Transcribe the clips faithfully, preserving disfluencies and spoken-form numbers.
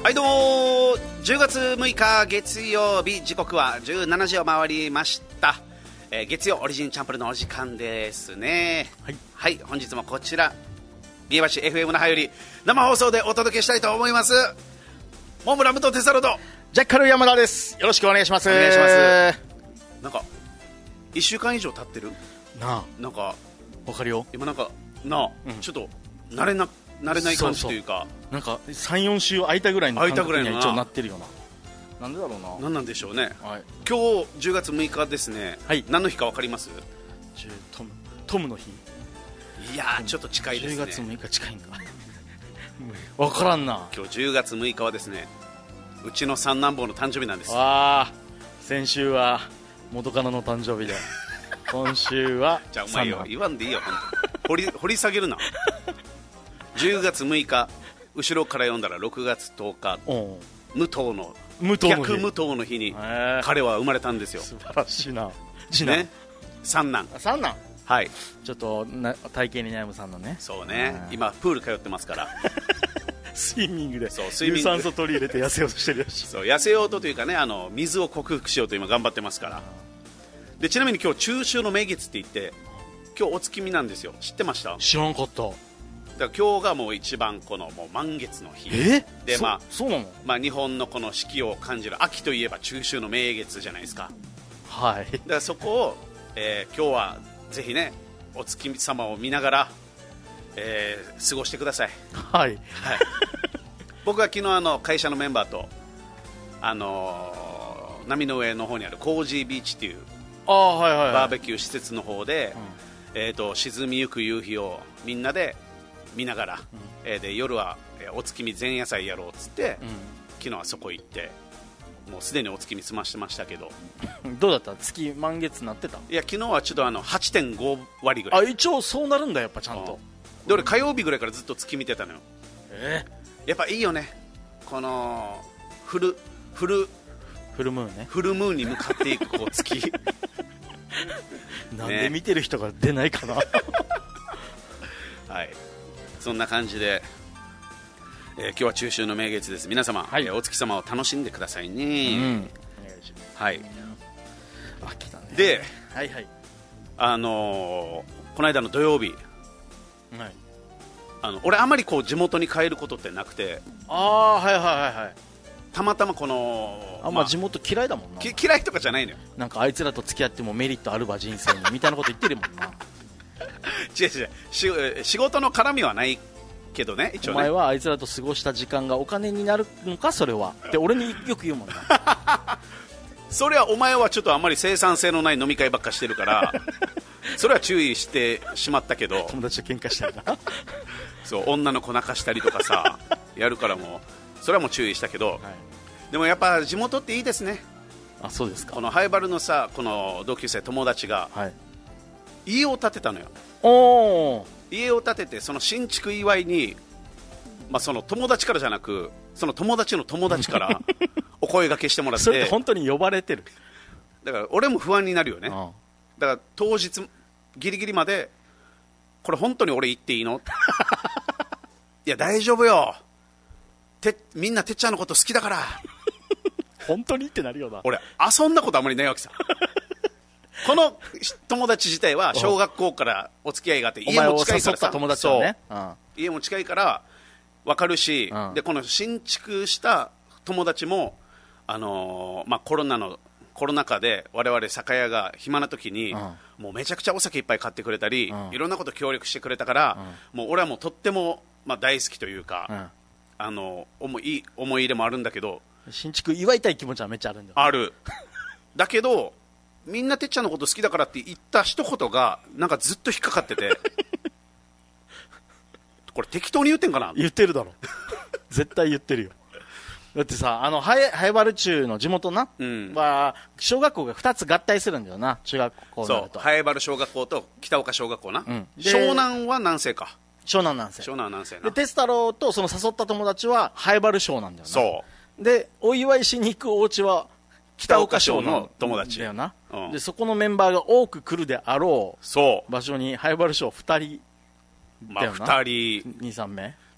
はいどうも、じゅうがつむいか月曜日、時刻はじゅうしちじを回りました。えー、月曜オリジンチャンプルのお時間ですね。はい、はい、本日もこちら三重橋 エフエム 那覇より生放送でお届けしたいと思います。モンブラン武藤テサロとジャッカル山田です。よろしくお願いします。 お願いします。なんかいっしゅうかん以上経ってるなあ、 なんかわかるよ。 今なんかなあ、うん、ちょっと慣れな慣れない感じというか、 そうそう、なんか さん,よん 週空いたぐらいの感覚には一応なってるような。なんでだろうな。 何なんでしょうね、 はい、 今日じゅうがつむいかですね、はい、何の日か分かります？ トム、トムの日。 いやーちょっと近いですね。 じゅうがつむいか近いんか分からんな。 今日じゅうがつむいかはですね、うちの三男坊の誕生日なんです。 あー、先週は元カノの誕生日で今週はじゃあお前よ言わんでいいよ本当掘り掘り下げるなじゅうがつむいか、後ろから読んだらろくがつとおか、武藤の逆武藤の日に彼は生まれたんですよ。 素晴らしいな。次男、ね、 三男三男、 はい、 ちょっとな体型に悩む三男ね。 そうね、今プール通ってますからスイミングでそうスイミング有酸素取り入れて痩せようとしてるやしそう痩せようとというかね、あの水を克服しようと今頑張ってますから。でちなみに今日中秋の名月って言って今日お月見なんですよ。知ってました？ 知らんかった。 だから今日がもう一番このもう満月の日えで、まあそうなの、 まあ、日本のこの四季を感じる秋といえば中秋の名月じゃないですか。 はい。 だからそこを、えー、今日はぜひねお月様を見ながら、えー、過ごしてください。 はい、はい、 僕は昨日あの会社のメンバーと、あのー、波の上の方にあるコージービーチっていうあ、はいはいはい、 バーベキュー施設の方で、うん、えー、と沈みゆく夕日をみんなで見ながら、うん、えー、で夜はお月見前夜祭やろうっつって、うん、昨日はそこ行ってもうすでにお月見済ましてましたけどどうだった？月満月なってた？ いや昨日はちょっとあの はちてんご 割ぐらい。 あ、一応そうなるんだやっぱちゃんと。 で俺火曜日ぐらいからずっと月見てたのよ。 えー、やっぱいいよね、このフルフルフルムーンね。 フルムーンに向かっていくこう月なんで見てる人が出ないかな、ねはい、そんな感じで、えー、今日は中秋の名月です。皆様、はい、えー、お月様を楽しんでくださいね、うん、お願いします。はい、 あ、来たね。 で、 はいはい、 あのー、この間の土曜日、はい、あの俺あまりこう地元に帰ることってなくて、 ああ、はいはいはいはい、 たまたまこのあ、まあ、地元嫌いだもんな。 嫌いとかじゃないのよ。 なんかあいつらと付き合ってもメリットあるわ人生にみたいなこと言ってるもんな違う違う、し仕事の絡みはないけどね、一応ね。 お前はあいつらと過ごした時間がお金になるのかそれはって俺によく言うもんなそれはお前はちょっとあんまり生産性のない飲み会ばっかしてるからそれは注意してしまったけど、 友達と喧嘩したりなそう女の子泣かしたりとかさやるからもうそれはもう注意したけど、はい、でもやっぱ地元っていいですね。 あ、そうですか。 このハイバルのさ、この同級生友達が、はい、家を建てたのよ。 おー、 家を建ててその新築祝いに、まあ、その友達からじゃなくその友達の友達からお声掛けしてもらってそれって本当に呼ばれてる。 だから俺も不安になるよね。ああ、だから当日ギリギリまでこれ本当に俺行っていいのいや大丈夫よて、みんなてっちゃんのこと好きだから本当にってなるよな。 俺遊んだことあんまりないわけさこの友達自体は小学校からお付き合いがあって、家も近いからさ、 友達はね、 そう、家も近いから分かるし、うん、でこの新築した友達も、あのーまあ、コロナのコロナ禍で我々酒屋が暇な時に、うん、もうめちゃくちゃお酒いっぱい買ってくれたり、うん、いろんなこと協力してくれたから、うん、もう俺はもうとっても、まあ、大好きというか、うん、あの思い思い入れもあるんだけど、 新築祝いたい気持ちはめっちゃあるんだよ、ね、 あるだけどみんなてっちゃんのこと好きだからって言った一言がなんかずっと引っかかっててこれ適当に言ってんかな。 言ってるだろ絶対言ってるよ。だってさ、あのハイ、ハイバル中の地元な、うん、は小学校がふたつ合体するんだよな、中学校になると。 そう、ハイバル小学校と北岡小学校な、うん、湘南は何世か。 湘南何世。 湘南何世な。 でテスタロウとその誘った友達はハイバル湘なんだよな。 そうでお祝いしに行くお家は北岡湘の友達だよな、うん、でそこのメンバーが多く来るであろうそう場所にハイバル湘ふたりだよな、 まあ、ふたりにさんめ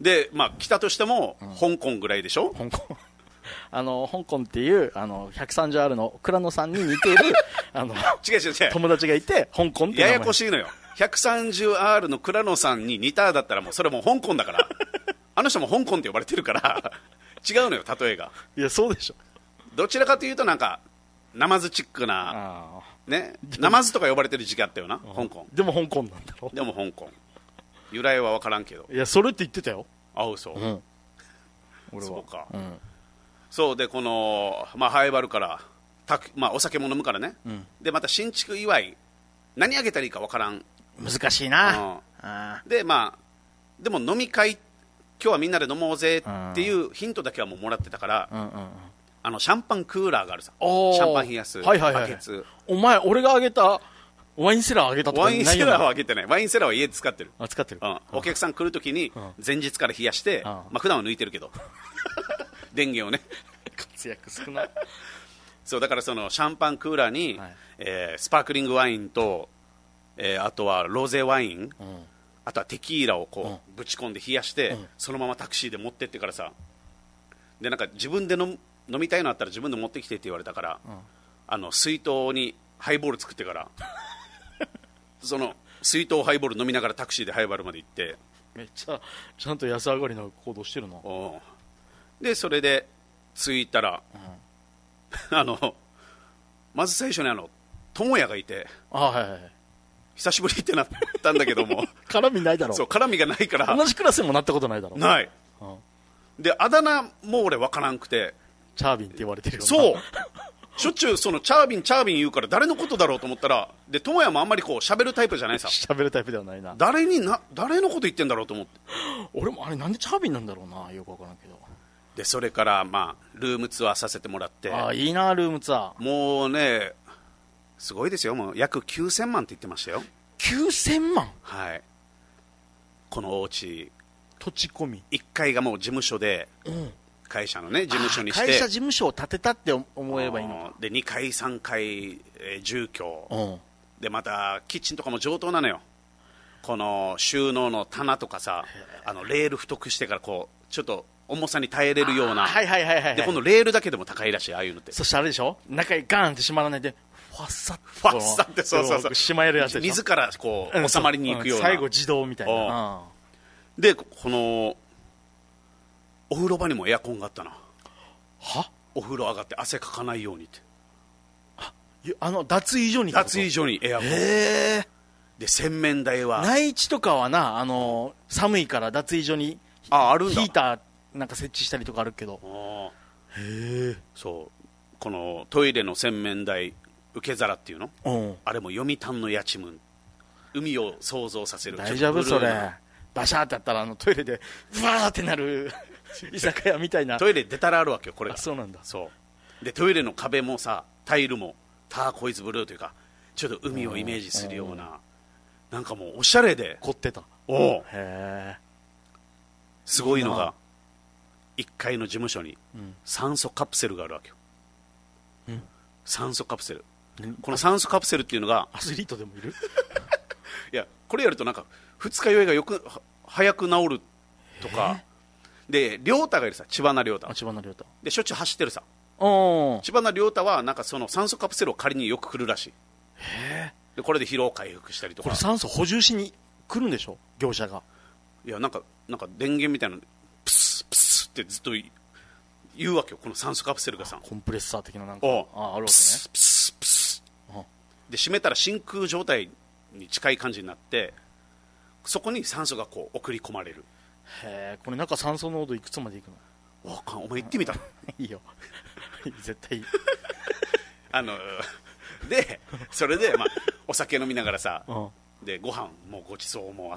で、まあ、来たとしても、うん、香港ぐらいでしょ。 香港あの香港っていうあの ひゃくさんじゅうアール の倉野さんに似ているあの違う違う違う友達がいて、香港ってややこしいのよ。ひゃくさんじゅうアール の倉野さんに似ただったらもうそれもう香港だからあの人も香港って呼ばれてるから違うのよ、例えが。 いやそうでしょ。 どちらかというとなんかナマズチックな、ね、ナマズとか呼ばれてる時期あったよな、香港。 でも香港なんだろ。 でも香港、由来は分からんけど。 いやそれって言ってたよ。 あ、嘘、うん、 俺はそうか、 うん、 そうで、この、まあ、ハイバルからた、まあ、お酒も飲むからね、うん、でまた新築祝い何あげたらいいか分からん、 難しいな、うん、 あでまあでも飲み会今日はみんなで飲もうぜっていうヒントだけはもうもらってたから、うんうんうん、あのシャンパンクーラーがあるさ、シャンパン冷やす、 はいはいはい、バケツ。お前俺があげたワインセラーあげたとかワインセラーはあげてない。ワインセラーは家で使ってる。 あ、使ってる、 うん、お客さん来るときに前日から冷やして、うん、まあ普段は抜いてるけど電源をね活躍少ないそうだからそのシャンパンクーラーに、はい、えー、スパークリングワインと、えー、あとはロゼワイン、うん、あとはテキーラをこう、うん、ぶち込んで冷やして、うん、そのままタクシーで持ってってからさ、でなんか自分で 飲, 飲みたいのあったら自分で持ってきてって言われたから、うん、あの水筒にハイボール作ってからその水筒ハイボール飲みながらタクシーでハイバルまで行って、 めっちゃちゃんと安上がりな行動してるの。 でそれで着いたら、うん、あのまず最初にあの友也がいて、 あ、はいはい、 久しぶりってなったんだけども絡みないだろ。 そう絡みがないから同じクラスにもなったことないだろ。 ない、うん、であだ名も俺分からんくて、 チャービンって言われてるよな。 そうしょっちゅうそのチャービンチャービン言うから誰のことだろうと思ったら、で友也もあんまりこう喋るタイプじゃないさ。 喋るタイプではないな。 誰にな誰のこと言ってんだろうと思って、 俺もあれなんでチャービンなんだろうな、よくわからんけど。 でそれからまあルームツアーさせてもらって、 ああいいなルームツアー。 もうねすごいですよ、もう約きゅうせんまんって言ってましたよ。 きゅうせんまん。 はい。このお家土地込みいっかいがもう事務所で、うん、会社のね事務所にして、 会社事務所を建てたって思えばいいのか。 でにかいさんかい、えー、住居で、またキッチンとかも上等なのよ。この収納の棚とかさ、あのレール太くしてからこうちょっと重さに耐えれるような、 はいはいはいはい、 でこのレールだけでも高いらしい、ああいうのって。 そしてあれでしょ、中にガーンって閉まらないでファッサッファッサって、そうそうそう、 閉まえるやつでしょ。 自らこう収まりに行くような、 うん、最後自動みたいな。 でこのお風呂場にもエアコンがあったな。 はお風呂上がって汗かかないようにって。 ああの脱衣所に脱衣所にエアコン。 へー。 で洗面台は内地とかはな、あの寒いから脱衣所にああるんだ、 ヒーターなんか設置したりとかあるけど。 あへえ。そうこのトイレの洗面台受け皿っていうの、うん、あれも読谷のやちむん、海を想像させる。 大丈夫それバシャーってやったらあのトイレでブワーってなる居酒屋みたいな。 トイレ出たらあるわけよこれが。 あそうなんだ。 そうでトイレの壁もさタイルもターコイズブルーというかちょっと海をイメージするような、なんかもうおしゃれで凝ってた。 おへえ。 すごいのがいっかいの事務所に酸素カプセルがあるわけよ、うん、酸素カプセル。この酸素カプセルっていうのがアスリートでもいるいやこれやるとなんか二日酔いがよく早く治るとかで、亮太がいるさ、千葉な亮太。 千葉な亮太でしょっちゅう走ってるさ。千葉な亮太はなんかその酸素カプセルを借りによく来るらしい。 へでこれで疲労回復したりとか。 これ酸素補充しに来るんでしょ業者が。 いやなんかなんか電源みたいなのプスプスってずっと言うわけよ、この酸素カプセルがさ。 コンプレッサー的ななんか あ, あるわけね。プスプスプスで閉めたら真空状態に近い感じになって、そこに酸素がこう送り込まれる。 へえ。これ中酸素濃度いくつまでいくの？わかん、お前行ってみたいいよ絶対いいあのでそれで、まあ、お酒飲みながらさ、うん、でご飯もごちそうもあって、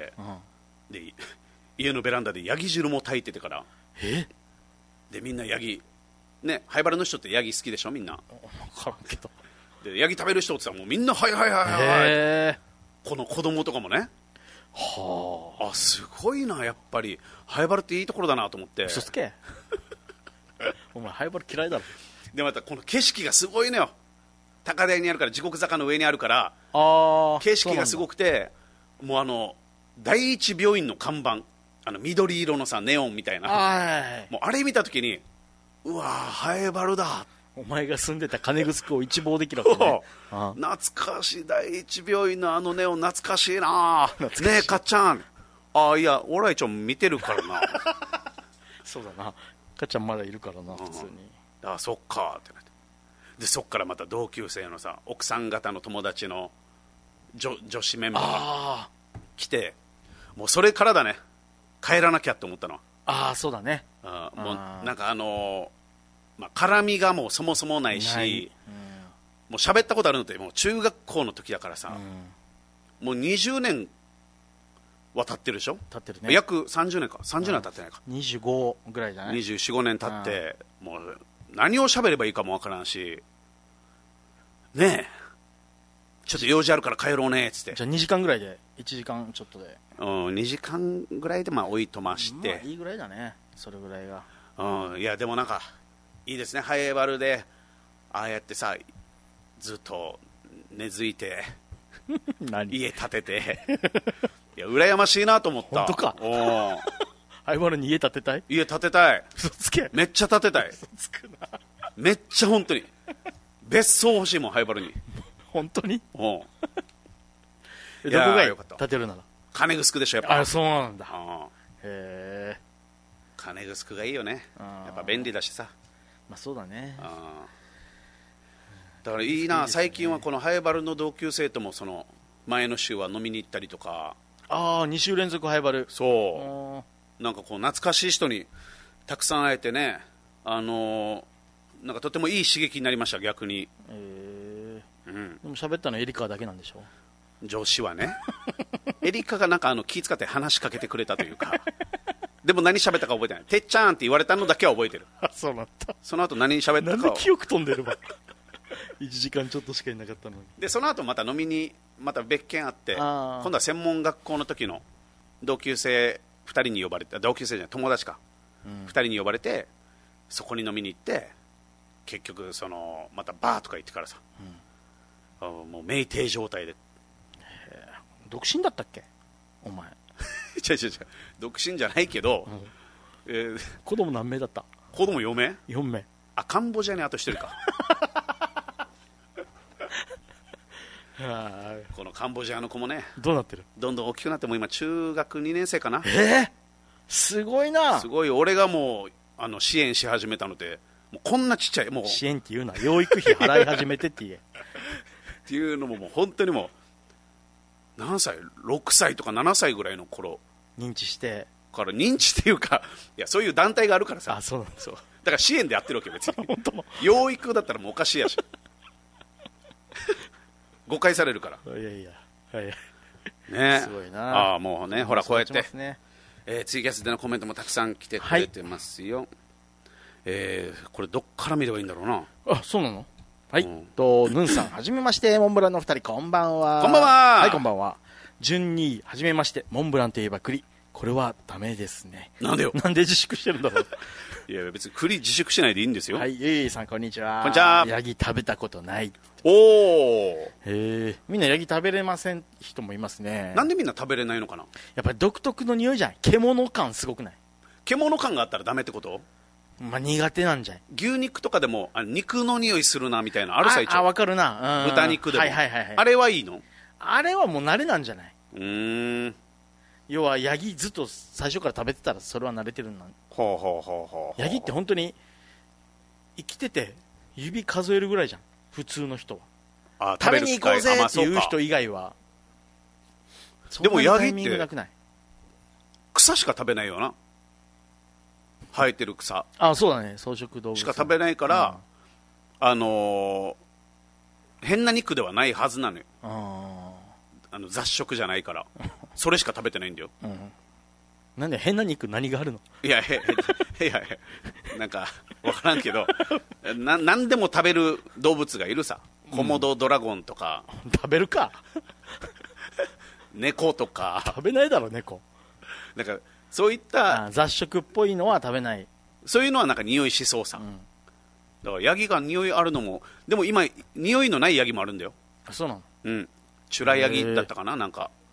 うん、で家のベランダでヤギ汁も炊いててから、 えでみんなヤギね、ハイバルの人ってヤギ好きでしょみんな。 分からんけど。 でヤギ食べる人ってさ、もうみんなはいはいはいはい、この子供とかもね。はあ、あすごいな、やっぱりハイバルっていいところだなと思って。 嘘つけお前ハイバル嫌いだろ。 でまたこの景色がすごいのよ。高台にあるから、地獄坂の上にあるから、 あ景色がすごくて、もうあの第一病院の看板、 あの緑色のさネオンみたいな、 あもうあれ見たときにうわーハエバルだ、 お前が住んでた金城を一望できるわけねあ懐かしい、第一病院のあのネオン懐かしいな懐かしいねえかっちゃん、ああいやオライちゃん見てるからなそうだな、かっちゃんまだいるからな、普通に。 ああそっかってなって、でそっからまた同級生のさ奥さん方の友達の女女子メンバーがあ来て、もうそれからだね帰らなきゃって思ったのは、 ああそうだね、 あもあーうなんかあのーまあ、絡みがもうそもそもないし、 ないもう喋ったことあるのってもう中学校の時だからさ、 うんもうにじゅうねんは経ってるでしょ、 経ってるね、 約さんじゅうねんか、さんじゅうねんは経ってないか、 にじゅうごぐらいじゃない、 にじゅうよん、ごねん経って、もう何を喋ればいいかもわからんし、ねえ、ちょっと用事あるから帰ろうねっつって、 じゃあにじかんぐらいで、いちじかんちょっとで、 うん、にじかんぐらいでまあおいとましまあて、 いいぐらいだね、それぐらいが。 うん、いやでもなんかいいですね、ハエバルでああやってさずっと根付いて何家建てていや羨ましいなと思った。 本当かおーハイバルに家建てたい、 家建てたい、 嘘つけ、 めっちゃ建てたい、 嘘つくな、 めっちゃ本当に別荘欲しいもんハエバルに。 本当におうえいやーどこがいいよかった建てるなら。 金城でしょやっぱ。 あ、そうなんだ。 うんへえ。 金城がいいよね、 あーやっぱ便利だしさ。 まあそうだね。 うんだからいいな、 いいですね最近はこのハエバルの同級生ともその前の週は飲みに行ったりとか、 ああ、に週連続ハイバル。 そあうなんかこう懐かしい人にたくさん会えてね、あのーなんかとてもいい刺激になりました、逆に。 ーえうん、 ーでも喋ったのエリカだけなんでしょ。 上司はねエリカがなんかあの気遣って話しかけてくれたというかでも何喋ったか覚えてない、てっちゃんって言われたのだけは覚えてる。 あ、そうなんだ。 その後何喋ったかをなんで記憶飛んでるわ。いちじかんちょっとしかいなかったのに。 でその後また飲みにまた別件あって、 あー今度は専門学校の時の同級生ふたりに呼ばれて、同級生じゃない友達か、 うんふたりに呼ばれてそこに飲みに行って、結局そのまたバーとか行ってからさ、あもう酩酊状態で独身だったっけお前。 違う違う違う独身じゃないけど、 うんえー子供何名だった？ 子供よめよんめい。 あカンボジアにあとひとりかはこのカンボジアの子もねい。どうなってる？ どんどん大きくなって、もう今中学にねん生かな、 えー、すごいな。 すごい。俺がもうあの支援し始めたので、もうこんなちっちゃいもうっ支援って言うな。養育費払い始めてって言え。 ていうのももう本当にもう何歳ろくさいとかななさいぐらいの頃認知して。 から認知っていうか、いやそういう団体があるからさ、 あ、そうなんだ。 そうだから支援でやってるわけ別に本当の。 養育だったらもうおかしいやし誤解されるからいやいや。はい。 ね。 すごいなああもうね、ほらこうやって、 ね、 えー、ツイキャスでのコメントもたくさん来てくれてますよ、はい、えー、これどっから見ればいいんだろうな。 あ、そうなの。はい、 うん、 とヌンさんはじめまして、モンブランのふたりこんばんは。 こんばんは。 はい、こんばんは。順にはじめまして、モンブランといえば栗、これはダメですね。 なんでよ。 なんで自粛してるんだろう。 いや別に栗自粛しないでいいんですよ。 はい、ゆいゆいさんこんにちは。 こんにちは。 ヤギ食べたことない。 おお。 へえ。みんなヤギ食べれません人もいますね。 なんでみんな食べれないのかな。 やっぱり独特の匂いじゃん。獣感すごくない？ 獣感があったらダメってこと？ まあ苦手なんじゃん。 牛肉とかでもあ肉の匂いするなみたいなある最中。 あ、わかるな。うん、 豚肉でも、 はいはいはいはい。 あれはいいの？ あれはもう慣れなんじゃない？ うーん。 要はヤギずっと最初から食べてたらそれは慣れてるんなん。 ほうほうほうほう。 ヤギって本当に生きてて指数えるぐらいじゃん、普通の人は。 あ、 食べに行こうぜあまあっていう人以外は。 でもヤギってそんなにタイミングなくない？ 草しか食べないよな。生えてる草。 あ、そうだね、草食動物しか食べないから、うん、あのー、変な肉ではないはずなのよ。 ああの雑食じゃないからそれしか食べてないんだよ、 うん、なんで変な肉何があるの？ いやいやいやなんか分からんけどな何でも食べる動物がいるさ。コモドドラゴンとか、 うん、食べるか猫とか食べないだろ猫。 なんかそういった雑食っぽいのは食べない。 そういうのはなんか匂いしそうさ、うん、だからヤギが匂いあるのもでも今匂いのないヤギもあるんだよ。 あ、そうなの。 うんチュラヤギだったかな、なんか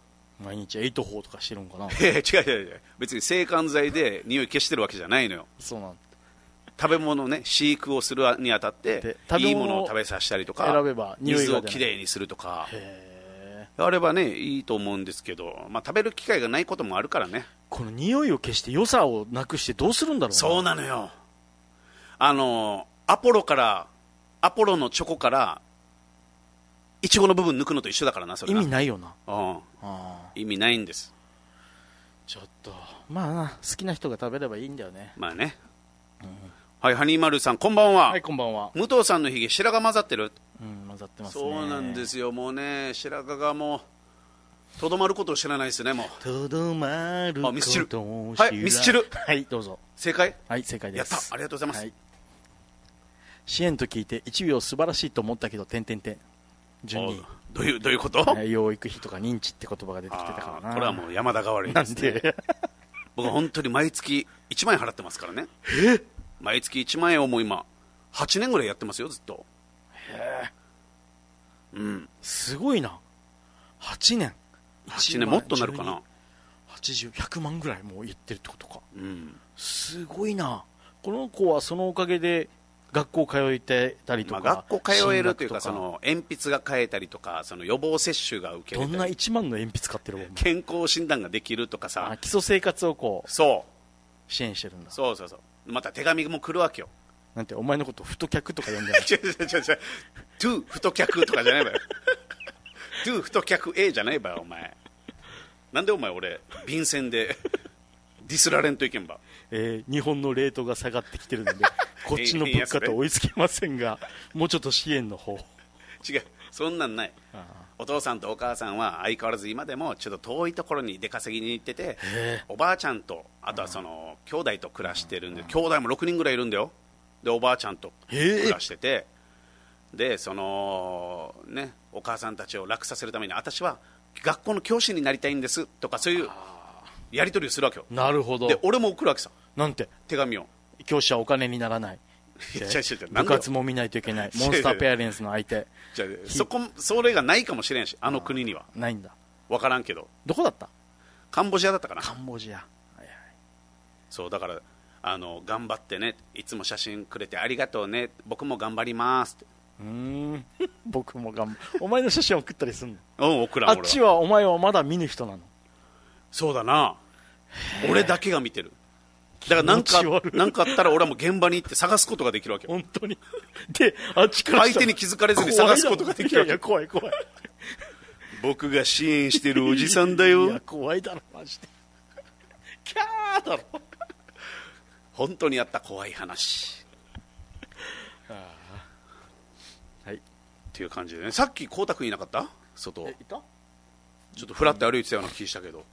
毎日エイトホーとかしてるんかな。 いやいや違う違う違う、別に制汗剤で匂い消してるわけじゃないのよ。 そうなん食べ物ね、飼育をするにあたっていいものを食べさせたりとか、 選べば匂いが出ない、 水をきれいにするとかへあればねいいと思うんですけど、まあ、食べる機会がないこともあるからね。 この匂いを消して良さをなくしてどうするんだろうな。 そうなのよ。あのアポロからアポロのチョコからイチゴの部分抜くのと一緒だからな。それな意味ないよな。 うんあ意味ないんです。 ちょっとまあな、好きな人が食べればいいんだよね。 まあね、うん、はい、ハニーマルさんこんばんは。 はい、こんばんは。 武藤さんのひげ白髪混ざってる。 うん、混ざってますね。 そうなんですよ。もうね白髪がもうとどまることを知らないですね。もうとどまることを知らない。 あミスチル、はいミスチル、 はいどうぞ。 正解。 はい正解です。 やったありがとうございます、はい、 支援と聞いていちびょう素晴らしいと思ったけど点々点順にどういうどういうこと？ 養育費とか認知って言葉が出てきてたからな。 これはもう山田が悪いですね。なんで僕は本当に毎月いちまんえん払ってますからね。 え毎月いちまんえんをもう今はちねんぐらいやってますよずっと。 へえ、うん、 すごいな。はちねんはちねんもっとなるかな。 はちじゅう、ひゃくまんぐらいもう言ってるってことか、 うん、 すごいな。この子はそのおかげで学校通えてたりとか、 まあ、学校通えるというかその鉛筆が買えたりとかその予防接種が受けれたり、 どんないちまんの鉛筆買ってるもん。 健康診断ができるとかさ、 基礎生活をこうそう支援してるんだ。 そうそうそう。また手紙も来るわけよ。 なんてお前のこと太客とか呼んでない違う違う違う違うトゥ太客とかじゃないわよトゥ太客 A じゃないわよお前。なんでお前俺便箋でディスられんといけんば。 えー、日本のレートが下がってきてるのでこっちの物価と追いつけませんが、もうちょっと支援の方。 違う、そんなんない。ああ、お父さんとお母さんは相変わらず今でもちょっと遠いところに出稼ぎに行ってて、おばあちゃんとあとはその兄弟と暮らしてるんで、兄弟もろくにんぐらいいるんだよ。でおばあちゃんと暮らしてて、でそのねお母さんたちを楽させるために私は学校の教師になりたいんですとかそういうやり取りをするわけよ。 なるほど。 で俺も送るわけさ。 なんて手紙を。 教師はお金にならない部活も見ないといけないモンスターペアレンツの相手。 じゃそこそれがないかもしれんし、あの国にはないんだ。 分からんけど。 どこだった？ カンボジアだったかな。 カンボジア、はいはい、 そうだからあの頑張ってね、いつも写真くれてありがとうね、僕も頑張りますって。 うーん僕も頑張お前の写真送ったりすんの？ うん送らん。 あっちはお前はまだ見ぬ人なの？ そうだな、俺だけが見てる。だから何か何かあったら俺はもう現場に行って探すことができるわけよ。 本当に。であっちから相手に気づかれずに探すことができるわけ。 いやいや怖い怖い僕が支援してるおじさんだよ。 いや怖いだろマジで。キャーだろ本当にあった怖い話。 あはいっていう感じでね。さっき光沢君いなかった？外。 えいた？ ちょっとフラッと歩いてたような気したけど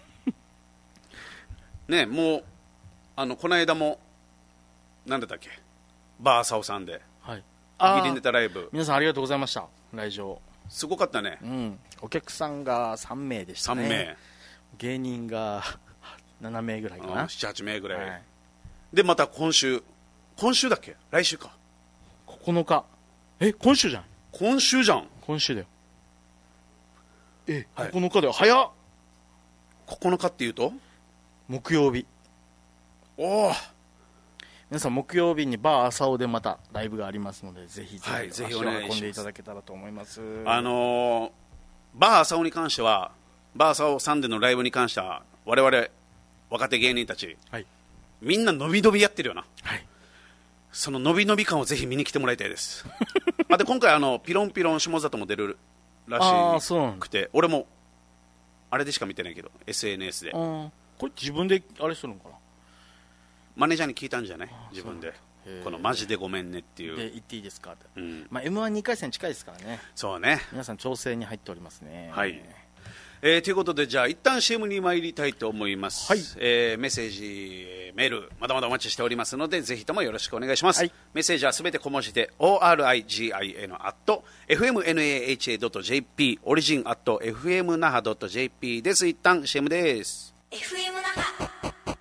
ね。もうあのこの間も何だったっけ、バーサオさんで、はい、ギリネタライブ、 皆さんありがとうございました。来場すごかったね、 うん、お客さんがさんめいでしたね。さんめい、芸人がななめいぐらいかな、なな、 はちめいぐらい、はい、でまた今週今週だっけ来週かここのか、え今週じゃん。 今週じゃん。 今週だよ。え、はい、ここのかだよ。早っ。 ここのかっていうと木曜日。 おお、 皆さん木曜日にバー朝尾でまたライブがありますので、ぜひぜひ、 はい、ぜひお願いします。 足を運んでいただけたらと思います。 あのー、バー朝尾に関しては、バー朝尾サンデーのライブに関しては我々若手芸人たち、はい、みんな伸び伸びやってるよな、はい、その伸び伸び感をぜひ見に来てもらいたいですあで今回あのピロンピロン下里も出るらしくて、俺もあれでしか見てないけど エスエヌエス で。 これ自分であれするのかな。 マネージャーに聞いたんじゃない？自分でこのマジでごめんねっていうで言っていいですかって、 うん、 まあ、エムワンに 回戦近いですからね。 そうね、 皆さん調整に入っておりますね。 はい、えー、ということでじゃあ一旦 シーエム に参りたいと思います、はい、えー、メッセージメールまだまだお待ちしておりますのでぜひともよろしくお願いします、はい、メッセージはすべて小文字で オーアールアイジーアイエヌ アット エフエムエヌエーエイチエードットジェーピー オリジン アット エフエムナハ ドット ジェーピー です。一旦 シーエム です。 エフエム 那覇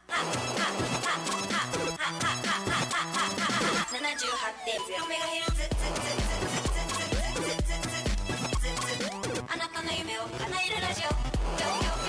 ななじゅうはちてんゼロ メガヘルツあなたの夢を叶えるラジオ。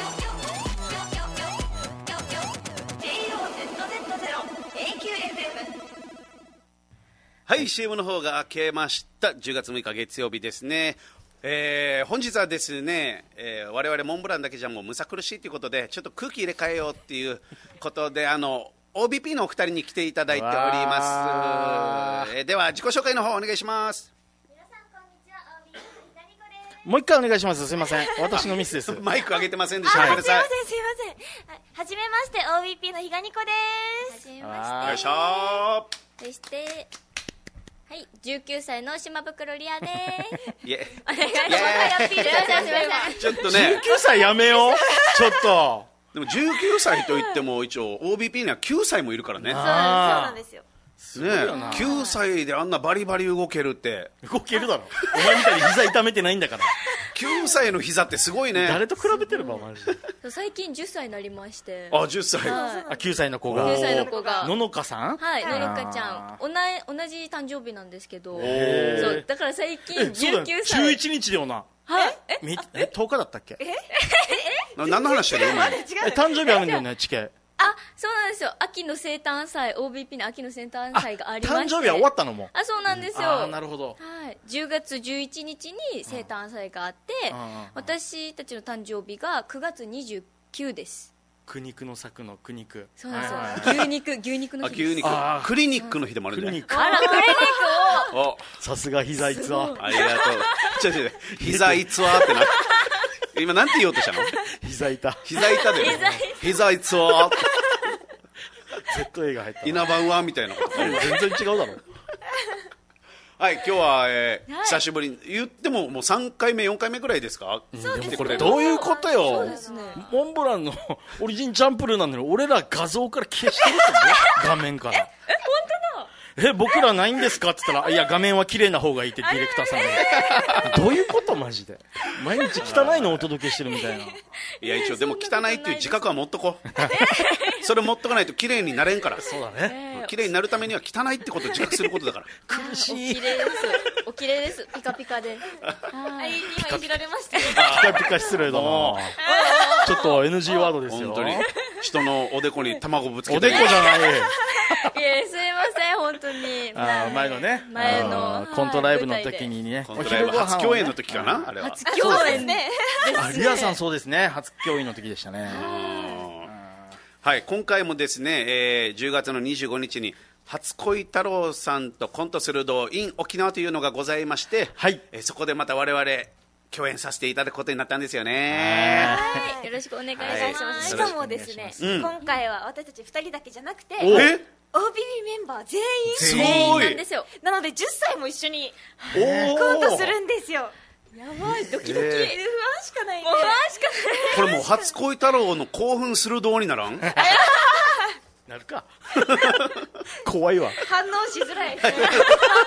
はい、シーエム の方が明けましたじゅうがつむいか月曜日ですね。えー、本日はですね、えー、我々モンブランだけじゃもうむさ苦しいということでちょっと空気入れ替えようっていうことであの オービーピー のお二人に来ていただいております。えー、では自己紹介の方お願いします。 皆さんこんにちは、オービーピー のひがにこです。 もう一回お願いします。すいません、私のミスです。 マイク上げてませんでした。ごめんなさい。 すいませんすいません。ははじめまして、 オービーピー のひがにこです。はじめまよいしょそしてはい、じゅうきゅうさいの島袋リアです。 イエお願いします。ハッピーです。すいません。 ちょっとねじゅうきゅうさいやめようちょっとでもじゅうきゅうさいといっても一応 オービーピー にはきゅうさいもいるからね。 そうなんですよ。 ね、きゅうさいであんなバリバリ動けるって動けるだろお前みたいに膝痛めてないんだからきゅうさいの膝ってすごいね。 誰と比べてるばマジで最近じゅっさいになりまして。 あ、じゅっさい、 はい、 あきゅうさいの子がきゅうさいの子がののかさんはい、ののかちゃんおな同じ誕生日なんですけど、 ーそうだから最近じゅうきゅうさいじゅういちにちだよな。 はいえみえとおかだったっけ。 な何の話してる今え誕生日あるんだよねチケ。 あ、そうなんですよ。秋の生誕祭 オービーピー の秋の生誕祭がありまして、 誕生日は終わったのも。 あ、そうなんですよ。 あ、なるほど。 はい、じゅうがつじゅういちにちに生誕祭があって、私たちの誕生日がくがつにじゅうくにちです。 苦肉の策の苦肉。 そうです、はいはい、牛肉牛肉の日です。 あ、牛肉。あ、クリニックの日でもあるんだね。 あら、クリニックをさすが膝逸話。 ありがとう。ちょちょ膝逸話ってな今なんて言おうとしたの。 膝痛膝痛で膝逸話 Z 映画入った稲葉はみたいなこと全然違うだろはい、今日は、えーはい、 久しぶりに言ってももうさんかいめよんかいめぐらいですか。 そうですね。 これどういうことよ。 そうですね。 モンブランのオリジンチャンプルーなのに俺ら画像から消してるって画面から。え、本当だ。え、僕らないんですかって言ったら、いや画面は綺麗な方がいいってディレクターさんがどういうことマジで毎日汚いのをお届けしてるみたいな。 いや一応でも汚いっていう自覚は持っとこうそれ持っとかないと綺麗になれんから。 そうだね、 綺麗になるためには汚いってことを自覚することだから苦しい。 お綺麗ですお綺麗です。ピカピカであ、今いじられましたね。 ピカピカ失礼だなちょっと エヌジー ワードですよ。 本当に人のおでこに卵ぶつけおてでこじゃないいや、すいません本当に。 あ前のね前のコントライブの時にね、 コントライブ初共演の時かな、あれは初共演ね。 あ、リアさんそうですね、初共演の時でしたね。 はい、今回もですね、えー、じゅうがつのにじゅうごにちに初恋太郎さんとコントする道 in 沖縄というのがございまして、 はい、 えー、そこでまた我々共演させていただくことになったんですよね。 はい、よろしくお願いいたします。 しかもですね、 うん、 今回は私たちふたりだけじゃなくて、 えオービーピー メンバー全員すごいなんですよ。 なのでじゅっさいも一緒におーコントするんですよ。 やばい、ドキドキ、 えー、 不安しかないんで。 不安しかない。 これもう初恋太郎の興奮する道にならんなるか怖いわ。 反応しづらい反応しづらい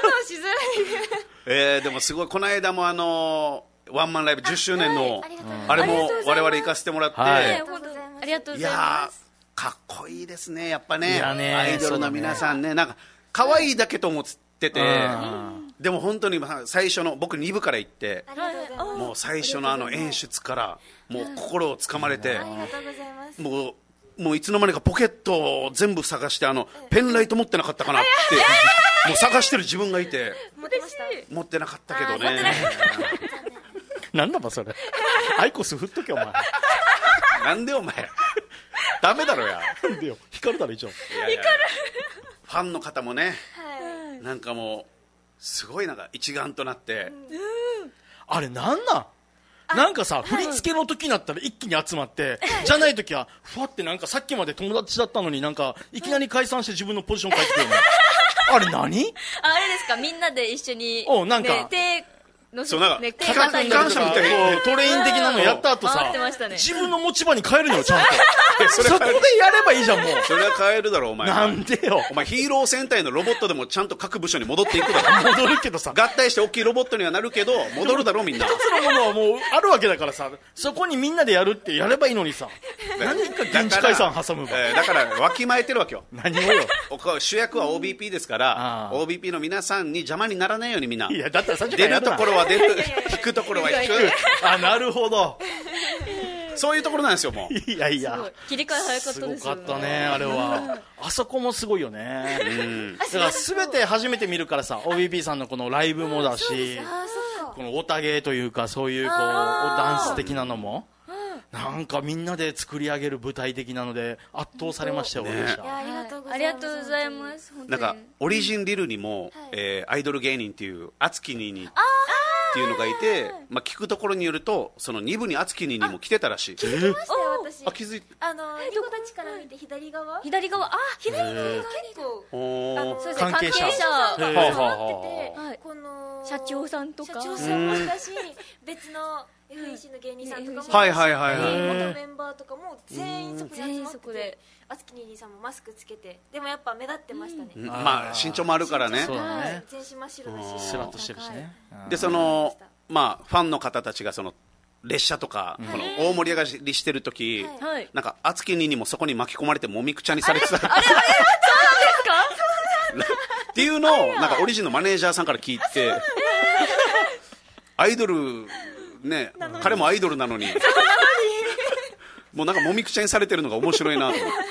えー、でもすごいこの間もあのー、ワンマンライブじゅっしゅうねんの、はい、あれも我々行かせてもらって、 はい、 ありがとうございます。 かっこいいですねやっぱね。 いやね、 アイドルの皆さんね、なんか可愛いだけと思ってて、でも本当に最初の僕に部から行って、もう最初のあの演出からもう心をつかまれて、もうもういつの間にかポケットを全部探してあのペンライト持ってなかったかなってもう探してる自分がいて、 持ってました。 持ってなかったけどね。 なんだばそれアイコス振っとけお前なんでお前ダメだろや。 なんでよ、光るだろ一応。 光る。ファンの方もね、はい、なんかもうすごいなんか一丸となって、 うん、あれなんなんなんかさ、振り付けの時になったら一気に集まって、じゃない時はふわってなんかさっきまで友達だったのになんかいきなり解散して自分のポジション変えてくるのあれ何あれですか、みんなで一緒におなんか、 ね、のそうなんかね、 機関車みたいなトレイン的なのやった後さ、 ね、 自分の持ち場に変えるのよちゃんとそ, そこでやればいいじゃんもう。 それは変えるだろお前。 なんでよお前ヒーロー戦隊のロボットでもちゃんと各部署に戻っていくだろ戻るけどさ、 合体して大きいロボットにはなるけど戻るだろみんな。 一つのものはもうあるわけだからさ、そこにみんなでやるってやればいいのにさ、何か現地解散挟むば、 えー、だからわきまえてるわけよ。 何をよ主役は オービーピー ですから オービーピー の皆さんに邪魔にならないようにみんな。 いやだったら最初出るところは出る、引くところは引く。 あ、なるほどそういうところなんですよもう。 いやいや切り替え早かったですよね。 すごかったねあれは。あそこもすごいよね。 うん、 だから全て初めて見るからさ オービーピー さんのこのライブもだし、このオタ芸というかそういうこうダンス的なのもなんかみんなで作り上げる舞台的なので圧倒されましたよ、 ね、 私は。 いやありがとうございます。 ありがとうございます。本当になんかオリジンリルにも、はいえー、アイドル芸人っていうあつきににっていうのがいて、まあ、聞くところによるとそのに部にあつきににも来てたらしい。 気づきましたよ私。 あ気づいあのニコたちから見て左側左側あ左側結構おあのーそうですね関係者関係者がへー集まってて、 はいこの社長さんとか社長さんもだし別の エフイーシー の芸人さんとかも、 はいはいはいはい元メンバーとかも全員そこに集ま全員っててそこであつきににさんもマスクつけてでもやっぱ目立ってましたね、 うんまあ身長もあるからね。 そうだはいね。 全身真っ白だしスラッとしてるしね。 でそのまあファンの方たちがその列車とか、この大盛り上がりしてる時、 はいはいなんかあつきににもそこに巻き込まれてもみくちゃにされてたっていうのをなんかオリジンのマネージャーさんから聞いて、アイドルね彼もアイドルなのにもうなんかもみくちゃにされてるのが面白いなと思って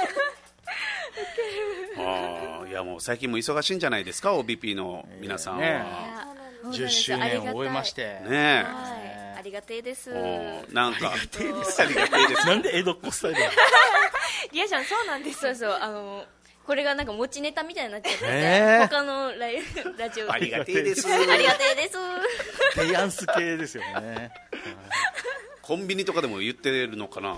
あいやもう最近も忙しいんじゃないですか オービーピー の皆さんは、 ねそうなんですじゅっしゅうねんを終えましてねえはいありがてえです。 おーなんかありがてえですありがてえですなんで江戸っ子スタイルなの。 リアちゃんそうなんですそうそうあのこれがなんか持ちネタみたいになっちゃってて、 へー他のライブラジオありがてえですありがてえです。 テイアンス系ですよね。 コンビニとかでも言ってるのかな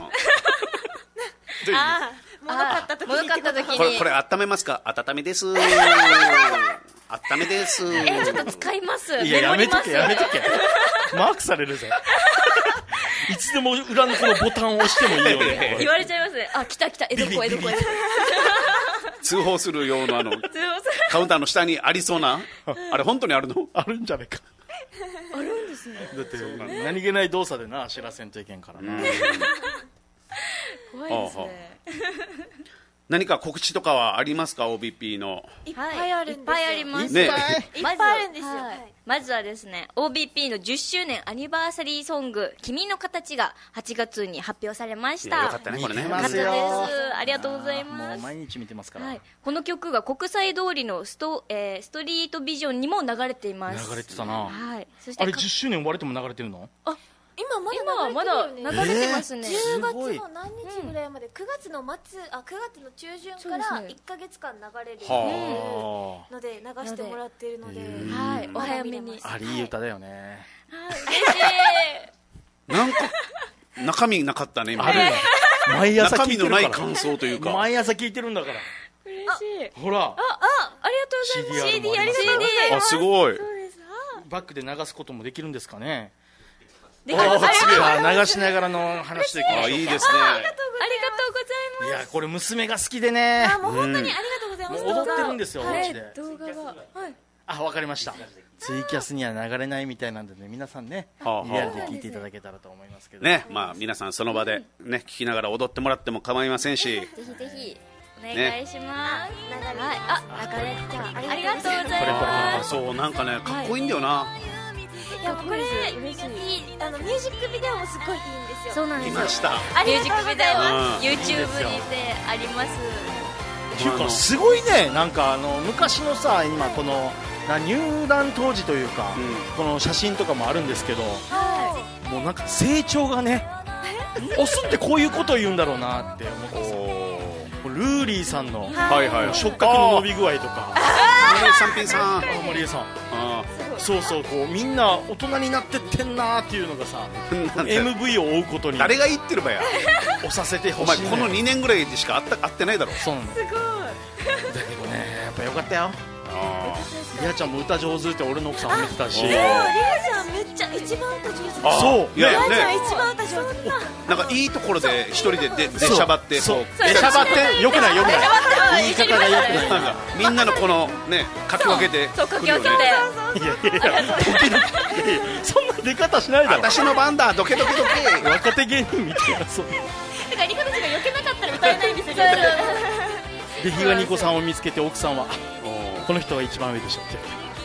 ああ物買った時に物買った時にこれこれ温めますか温めです温めですえちょっと使いますいややめとメモりますけやめとけ。マークされるぜ。いつでも裏のこのボタンを押してもいいよね。 言われちゃいますね。あ来た来た江戸っ子江戸っ子江戸っ通報する用のあの子カウンターの下にありそうなあれ本当にあるのあるんじゃないか。 あるんですね。 だって何気ない動作でな知らせんといけんからな。 怖いですね。 何か告知とかはありますか オービーピー のいっぱいあるんですよいっぱいあります。 ねいっぱいあるんですよ、 はいはいまずはですね オービーピー のじゅっしゅうねんアニバーサリーソング「君の形」がはちがつに発表されました。 いやよかったねこれね見てよかったますよです。ありがとうございもうます。 毎日見てますから。 はい、この曲が国際通りのスト、えーストリートビジョンにも流れています。 流れてたな。 はい、そしてあれじゅっしゅうねん終われても流れてるの？ あ今ま今はまだだ流れてるよね流れてますね。 じゅうがつすごいの何日ぐらいまで、くがつの末あくがつの中旬からそうですねいっかげつかん流れるはので流してもらってるので、 はい、お早めに。 ありいい歌だよね。 嬉しい。 なんか中身なかったね今あるよ。毎朝中身の聞いてるから。 ない感想というか毎朝聞いてるんだから。 嬉しい。 ほらあ、あ、ありがとうございます。 シーディーありがとうございます。 あすごいバックで流すこともできるんですかね。 できます。ありがとう次は流しながらの話でいきましょうか。 あいいですねございます。 いやこれ娘が好きでね。 あもう本当にありがとうございます、 もう踊ってるんですよおはい家で。 動画が。はい。 あわかりました。ツイキャスには流れないみたいなんでね皆さんねはあはあリアルで聞いていただけたらと思いますけど。 ねまあ皆さんその場でね聞きながら踊ってもらっても構いませんしぜひぜひお願いします。 流れはい。あ、流れちゃう。ありがとうございこれこれあます。 そうなんかねかっこいいんだよな、 いやこれ嬉しい。 いいあのミュージックビデオもすごいいいんですよそうなんですよ。 見ましたありミュージックビデオはうん YouTube にてあります。 っていうかすごいねなんかあの昔のさ今このな入団当時というか、 うんこの写真とかもあるんですけどはもうなんか成長がねオスってこういうことを言うんだろうなって思ってさおルーリーさんのはいはい触覚の伸び具合とか森三品さんあ森江さんあそうそうこうみんな大人になってってんなーっていうのがさなんでエムブイ を追うことに誰が言ってるばや押させてほお前しい、ね、 このにねんぐらいでしか会った会ってないだろそうなんだよだけどねやっぱよかったよあリアちゃんも歌上手って俺の奥さん褒めてたしおーいリアちゃんめっちゃ一番歌上手あそうねリアちゃんね一番歌上手なんかいいところで一人でで出しゃばってそうこう出しゃばってよくないよくない言い方がよくないなんかみんなのこのねかき分けてそう、かき分けて。 いやいやいやドキドキいやいやそんな出方しないだろ私の番だドケドケドケ若手芸人みたいなそうだからリカたちが避けなかったら歌えないんですよで比嘉ニコさんを見つけて奥さんはあおーこの人が一番上でしょってあ、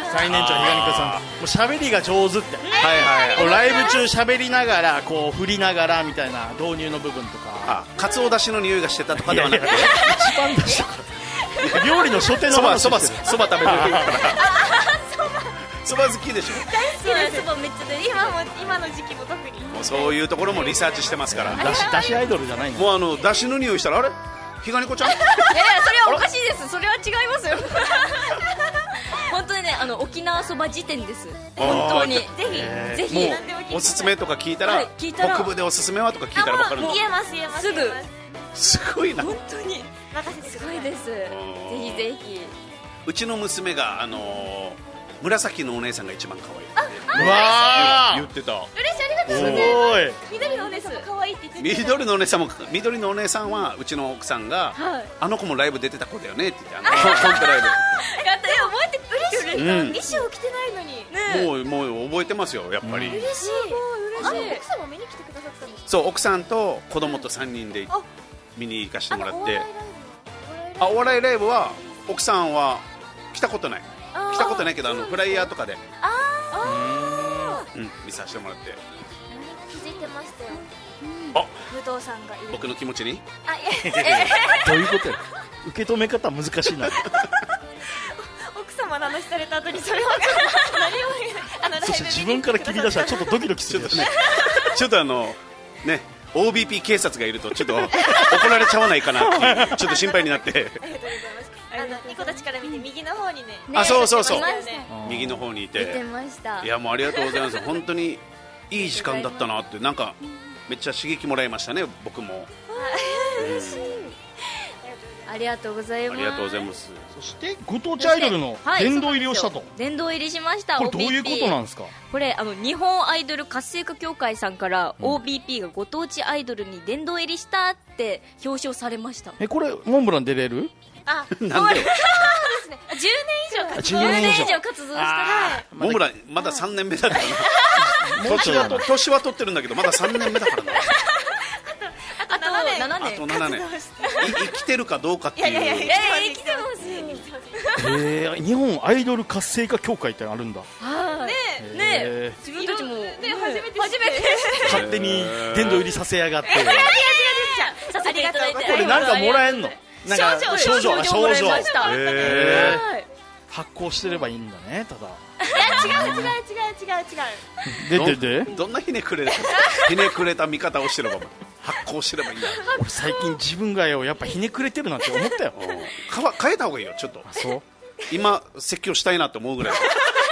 最年長ひがにこさん、もう喋りが上手って、 はいはいこうライブ中喋りながらこう振りながらみたいな導入の部分とか、 あ、かつおだしの匂いがしてたとかではなくて、 一番出したから料理の初手のそばそば話してるそば食べてるからそば好きでしょ。 大好きです。そばめっちゃ大好き。 今も今の時期も特にもうそういうところもリサーチしてますから。 だしだしアイドルじゃないの。 もうあのだしの匂いしたら、あれひがにこちゃんいやいや、それはおかしいです。それは違いますよ。本当にね、あの沖縄そば辞典です。本当にぜひぜひもうおすすめとか聞いたら、 はい聞いたら北部でおすすめはとか聞いたら分かるの。 言えます言えますすぐ言えますすごいな。 本当に任せてくださいすごいです。ぜひぜひ。 うちの娘があのー紫のお姉さんが一番可愛い。 うわ言ってた。 嬉しい、ありがとうすございます。 ごい。 緑のお姉さんも可愛いって言ってて、 緑のお姉さんも緑のお姉さんはうちの奥さんが、 はいあの子もライブ出てた子だよねって言って、あのコントライやったよ、覚えて嬉しい、 うん衣装着てないのにブ。もうもう覚えてますよやっぱり。 嬉しい。あの奥さんも見に来てくださったんですか。 そう奥さんと子供とさんにんであ見に行かせてあもらってのお笑いライブあお笑いライブは奥さんは来たことないあー来たことないけどあのフライヤーとかで、 あうん、見させてもらって気づいてましたよ。 あ武藤さんがいる。 僕の気持ちにあいやどういうことや。受け止め方難しいな。 奥様の話された後にそれは何も言えない。あのライブそして自分から切り出したらちょっとドキドキするよね。 ちょっとあのね オービーピー 警察がいるとちょっと怒られちゃわないかなっていうちょっと心配になってありがとうございます。あのニコたちから見て右の方にね。 あそうそうそういましたよね右の方にい出ててました。 いやもうありがとうございます本当にいい時間だったなってなんかめっちゃ刺激もらいましたね僕もありがとうございます。 ありがとうございますそしてご当地アイドルの殿堂入りをしたと。 殿堂入りしました。 これどういうことなんんですか。 これあの日本アイドル活性化協会さんから オービーピー がご当地アイドルに殿堂入りしたって表彰されました。 えこれモンブラン出れる。 あなんでそうですね。じゅうねん以上活動じゅうねん以上じゅうねん以上活動してはいモンブランまださんねんめだからな年はと年は取ってるんだけどまださんねんめだからなあとななあねんとななねんい生きてるかどうかっていやいやいやいういやいや生きてますよ。 えー、日本アイドル活性化協会ってあるんだ。 はいねへえ自分たちもね初めて初めて勝手に殿堂入りさせやがって。 させていただいてこれなんかもらえんの。なんか賞賞状状賞状もらいました。 へーはい発行してればいいんだね。ただいや違う違う違う違う違う。 出ててどんなひねくれたひねくれた見方をしてれば発行してればいいんだ俺最近自分がよやっぱひねくれてるなんて思ったよ。 かわ変えた方がいいよちょっとそう今説教したいなと思うぐらい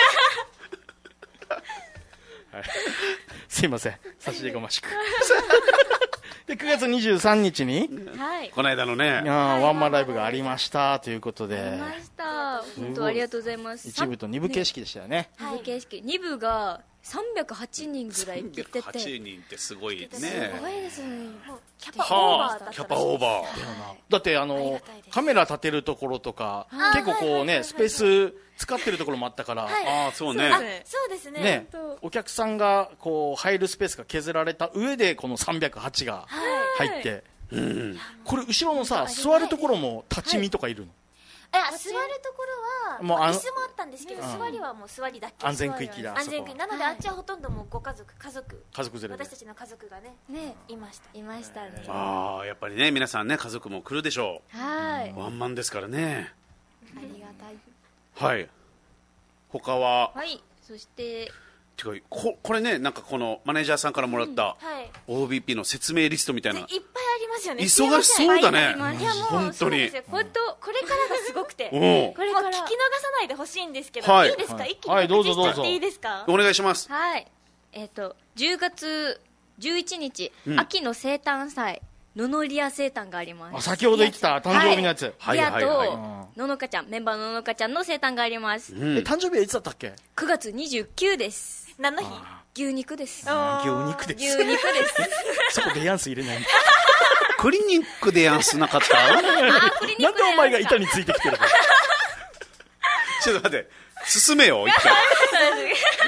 すいません差し出がましくでくがつにじゅうさんにちにはいこの間のねあーワンマンライブがありましたということでありました。本当ありがとうございます。 一部と二部形式でしたよね。 二部形式二部がさんびゃくはちにんぐらい来ててはちにんってすごいねすごいですね。 もうキャパオーバーだったらしいキャパオーバーだってあのありがたいですカメラ立てるところとか結構こうねスペース使ってるところもあったからああそうねあそうですね。 ねお客さんがこう入るスペースが削られた上でこのさんびゃくはちが入ってうんこれ後ろのさ座るところも立ち見とかいるの。 いや座るところはもうあの椅子もあったんですけど座りはもう座りだけ。 安全区域だ安全区域なのではいあっちはほとんどもうご家族家族家族連れで私たちの家族がねねいました。 いましたね。 ああやっぱりね皆さんね家族も来るでしょはい。 うワンマンですからねありがたい。 はい他ははい。そしててかここれねなんかこのマネージャーさんからもらったはいオービーピー の説明リストみたいないっぱいありますよね。 忙しそうだねいっぱいありますいやもう本当にそうですよ本当これからがすごくておもうおこれから聞き逃さないでほしいんですけど、 はいい、いですか、 はい一気にはいどうぞ告知しちゃどうぞっていいですか。 お願いしますはい。えっとじゅうがつじゅういちにちうん秋の生誕祭ののりあ生誕があります。 あ先ほど言ってた誕生日のやつはいリアはいはいとののかちゃんメンバーのののかちゃんの生誕があります。 うんえ誕生日はいつだったっけ。 くがつにじゅうくです。 何の日。 牛肉です。 あー牛肉です牛肉です。 そこでヤンス入れないんだクリニックでやんすなかったあクリニックなんでお前が板にについてきてるの。 ちょっと待って進めよ一回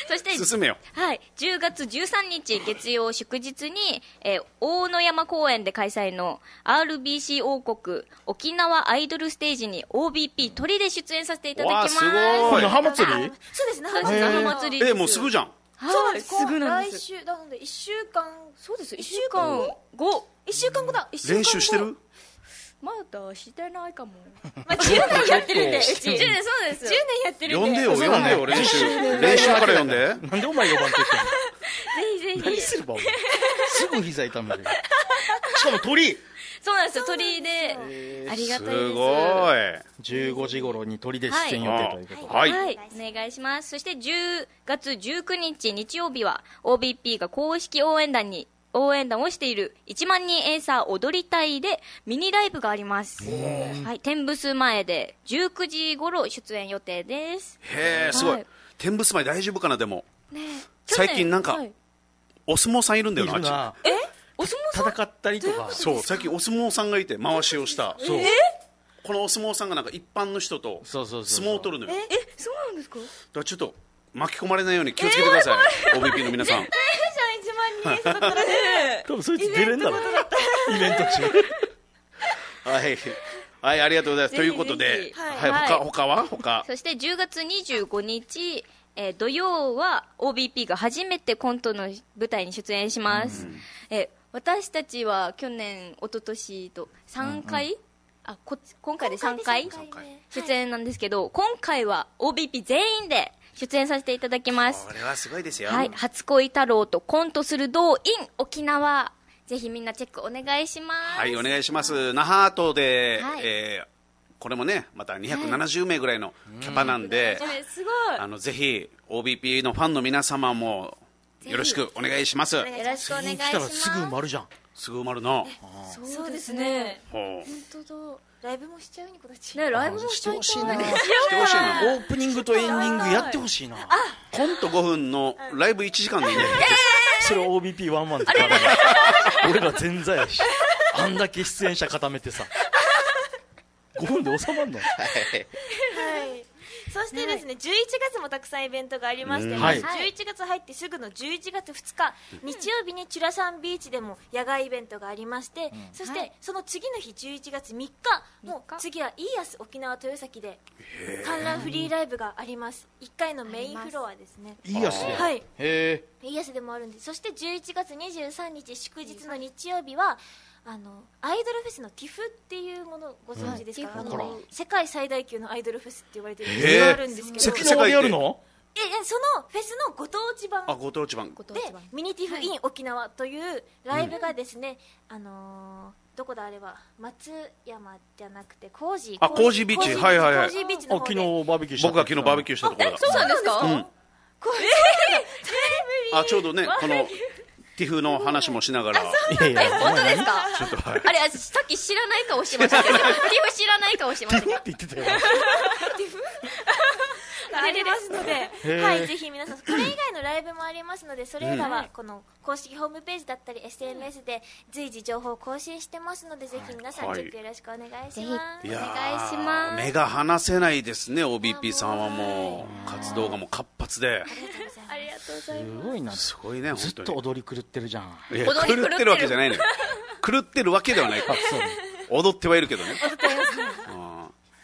そして進めよ。 はい、じゅうがつじゅうさんにち月曜祝日に、えー、大野山公園で開催の アールビーシー 王国沖縄アイドルステージに オービーピー 鳥で出演させていただきます。 わーすごい。 那覇祭り？ そうですね、 そうです、那覇祭りです。 えもうすぐじゃん。 そうなんです。 すぐなんです。 来週なのでいっしゅうかん、 そうです、いっしゅうかんご、 いっしゅうかんごだ。いっしゅうかんご練習してる？ まだしてないかも。 まあ、じゅうねんやってるんで、うち。 じゅうねん、そうですよ。 じゅうねんやってるんで。 呼んでよ、呼んでよ、練習。練習から呼んで。 なんでお前呼ばんといけんの？ ぜひぜひ。 何すればお前。すぐ膝痛める。しかも鳥。 そうなんですよ、鳥で。ありがたいです。 すごい。 じゅうごじ頃に鳥で出演予定ということで。 はい。 はい、お願いします。そしてじゅうがつじゅうくにち日曜日は オービーピー が公式応援団に応援団をしているいちまんにんエーサー踊り隊でミニライブがあります。はい、天ブス前でじゅうくじ頃出演予定です。 へえ、すごはいい。天ブス前大丈夫かな、でも。 ねえ、 最近なんかはいお相撲さんいるんだよな、 いるな。 あっち。 えお相撲さん戦ったりとか。 そう、最近お相撲さんがいて、回しをした。 そう。 このお相撲さんがなんか一般の人とそうそうそう相撲を取るのよ。だかえ、そうなんですからちょっと巻き込まれないように気をつけてください。オービーピー の皆さん。 じゃあいちまんにんだったらね。 多分そいつ出れんだろ。イベント中。 はい。はい、ありがとうございます。とぜひいうことで、 ぜひはい、 はい他、他は他。 そしてじゅうがつにじゅうごにち、えー土曜は オービーピー が初めてコントの舞台に出演します。えー私たちは去年、一昨年とさんかい、あこ今回でさんかい今回で出演なんですけど、今回は オービーピー 全員で出演させていただきます。 これはすごいですよ。 はい、初恋太郎とコントする道 in 沖縄、ぜひみんなチェックお願いします。 はい、お願いします。那覇島で、 はいえーこれもね、またにひゃくななじゅうめいぐらいのキャパなんで、 えすごい。 あのぜひ オービーピー のファンの皆様もよろしくお願いします。 よろしくお願いし来たらますすぐ埋まるじゃん。 すぐ埋まるな。 そうですね。 ほう本当だ。 ライブもしちゃうにこたち。 ね、ライブもしちゃいたい。 してほしいな。 してほしいな。 オープニングとエンディングやってほしいな。 コントごふんのライブいちじかんでいいんだよ。 それ オービーピー ワンワンってから俺ら前座やし、あんだけ出演者固めてさ、ごふんで収まんの？ はい。そしてですね、じゅういちがつもたくさんイベントがありまして、 うんはいじゅういちがつ入ってすぐのじゅういちがつふつか、日曜日にチュラサンビーチでも野外イベントがありまして、そしはいてその次の日じゅういちがつみっか、もう次はイーヤス沖縄豊崎で観覧フリーライブがあります。いっかいのメインフロアですね。 いいやつで。 はい。 へイーヤスでもあるんで、そしてじゅういちがつにじゅうさんにち祝日の日曜日はあのアイドルフェスのティフっていうものご存知ですか？ はいあのティフ世界最大級のアイドルフェスって言われてるフェへースがあるんですけど、 え。沖縄でやるの？ いやいやそのフェスのご当地版あ、ご当地版。 でミニティフ in 沖縄というライブがですね、あのーどこだあれは松山じゃなくてコージーあコージービーチはいはいはいコージービーチのあ、 方で昨日バーベキューした。 僕が昨日バーベキューしたところだ。 そうなんですか？ うん。 コージあ、ちょうどね、このティフの話もしながら。 いやいや、 本当ですか？ ちょっとはい。 あれ、あさっき知らない顔してましたけど、ティフ知らない顔してましたけど。 って言ってたよ。 がありますので、 ーはい、ぜひ皆さんこれ以外のライブもありますので、それらはこの公式ホームページだったり エスエヌエス で随時情報を更新してますので、ぜひ皆さんチェックよろしくお願いします。 いやーお願いします目が離せないですね、オービーピー さんはもう活動がもう活発で。 ありがとうございます。 ありがとうございます。 すごいな。 すごいね、 ずっ本当に。 と踊り狂ってるじゃん。 いや踊り狂ってる狂ってるわけじゃないのよ。狂ってるわけではないから。踊ってはいるけどね。うん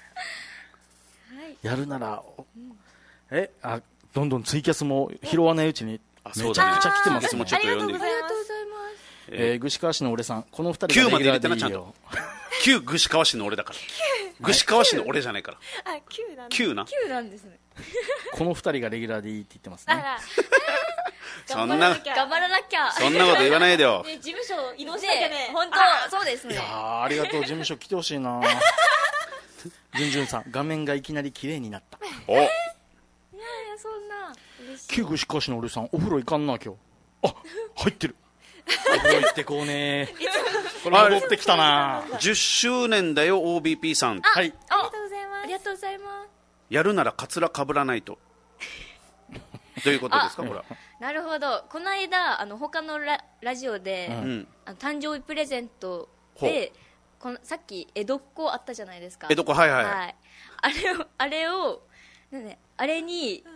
やるなら、おえ、あ、どんどんツイキャスも拾わないうちに、めちゃくちそうだねゃ来てますねツイキャスもちょっと読んでいくありがとうございます。 えー、串川市の俺さん、この二人きゅうまでがレギュラ入れてなちゃんとーでいいよ。 旧串川市の俺だから。串川市の俺じゃないから。 あ、きゅうなんだ。 旧な。 きゅうなんですね。 この二人がレギュラーでいいって言ってますね。 あら、 そんな、 頑張らなきゃ。 そんなこと言わないでよ。 ね、事務所移動しなきゃね。 本当、そうですね。 いやー、ありがとう、事務所来てほしいな。じゅんじゅんさん、画面がいきなり綺麗になった。 お、 いやいや、そんな。嬉しい。 旧串川市の俺さん、お風呂行かんな、今日。あ、入ってる。お風呂行ってこうね。これ戻ってきたな。 じゅっしゅうねんだよ、オービーピー さん。 はい。 ありがとうございます。 ありがとうございます。 やるならカツラかぶらないと。どういうことですか、これは。 なるほど。この間、あの、他のララジオで、 うんうん。 あの誕生日プレゼントほうで、このさっき江戸っ子あったじゃないですか。 江戸っ子はいはいはい。あれを、あれを、なんで、あれに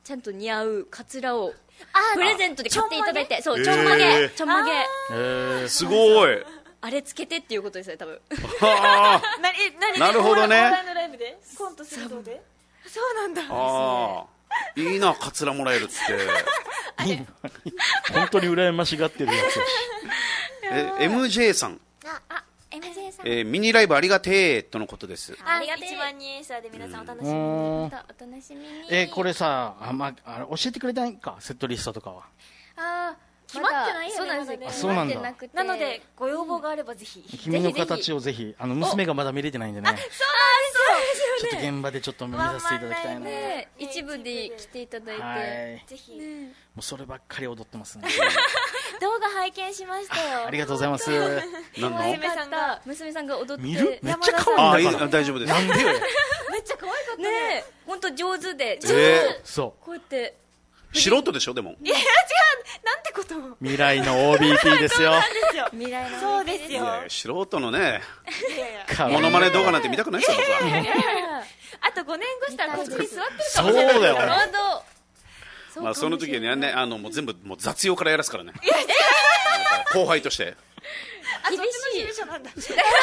ちゃんと似合うカツラをあプレゼントで買っていただいて、そう、 えーちょんまげ、ちょんまげ、 えー、 すごいあれつけてっていうことですね、多分。 あなえ何なるほどねお笑いのライブでコントするのでそうなんだ。 あーいいなカツラもらえるっていいな本当に羨ましがってるやつだし。 え エムジェー さん、 ああ エムジェー さん、 えーミニライブありがてーとのことです。 あありがてえいちまんにんエンサーで皆さんお楽しみうに。 んまたお楽しみに。 えーこれさあ、まあ、教えてくれないかセットリストとかは。 あー決まってないよねそうなんですよ、 まだねあそうなんだ決まってなくてなのでご要望があればぜひ、 君の形をぜひあの娘がまだ見れてないんでね、 そうなんですよちょっと現場でちょっと見させていただきたいな。もね一部で来ていただいて、 はいぜひ、 うそればっかり踊ってますね。 動画拝見しましたよ。 ありがとうございます。 何の娘さんが娘さんが踊って見るめっちゃ可あーいい愛いんだから。 大丈夫です。 なんでよ。 めっちゃ可愛かったねね。 え本当上手で、 えそこうやってー素人でしょでも。 いや違うなんてことを。 う未来の オービーピー ですよ。 ですよ。 未来のそうですよ。 いや素人のねいやいや。 可愛いモノマネ動画なんて見たくないですよ僕は。 あとごねんごしたらこっちに座ってるかそうもしれない。 だよね。 本当まあその時にはねあのもう全部もう雑用からやらすからね。後輩として。 あ、そっちの厳しい事務所なんだ。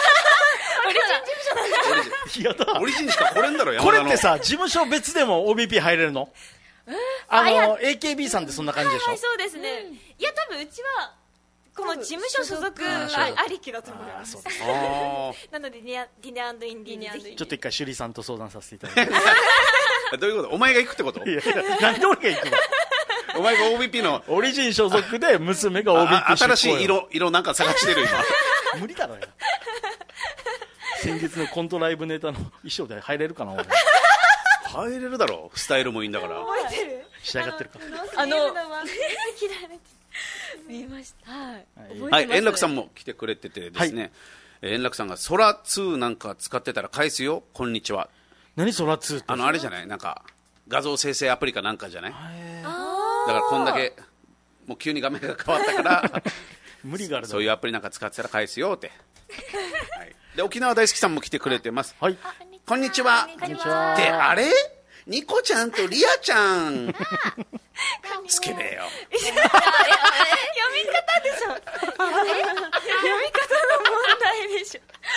やだオリジンしか来れんだろこれ山田のってさ事務所別でも オービーピー 入れるの？あの エーケービー さんってそんな感じでしょはい、そうですね。いや、多分うちは、この事務所所属あ所属あありきだと思います。 あそうですあなので、ディナディナーインディーにぜひ。 ちょっと一回趣里さんと相談させていただいて。 あどういうことお前が行くってこといやいやなんで俺が行くの？ お前が オービーピー のオリジン所属で娘が オービーピーあ新しい色色なんか探してる今。 無理だろよ。先日のコントライブネタの衣装で入れるかな俺。 入れるだろスタイルもいいんだから。 覚えてる仕上がってるか。 あの、ワンピース着られて見ました。はい。 はい覚えてますはい円楽さんも来てくれててですね、えー円楽さんがソラツーなんか使ってたら返すよこんにちは。 何ソラツーって。 あのあれじゃないなんか画像生成アプリかなんかじゃないだあからこんだけもう急に画面が変わったから無理があるだろそういうアプリなんか使ってたら返すよって、はい、で沖縄大好きさんも来てくれてます。 はい。 こんにちはこんにちはであれニコちゃんとリアちゃんつけねえよ読み方でしょ。読み方の問題でしょ。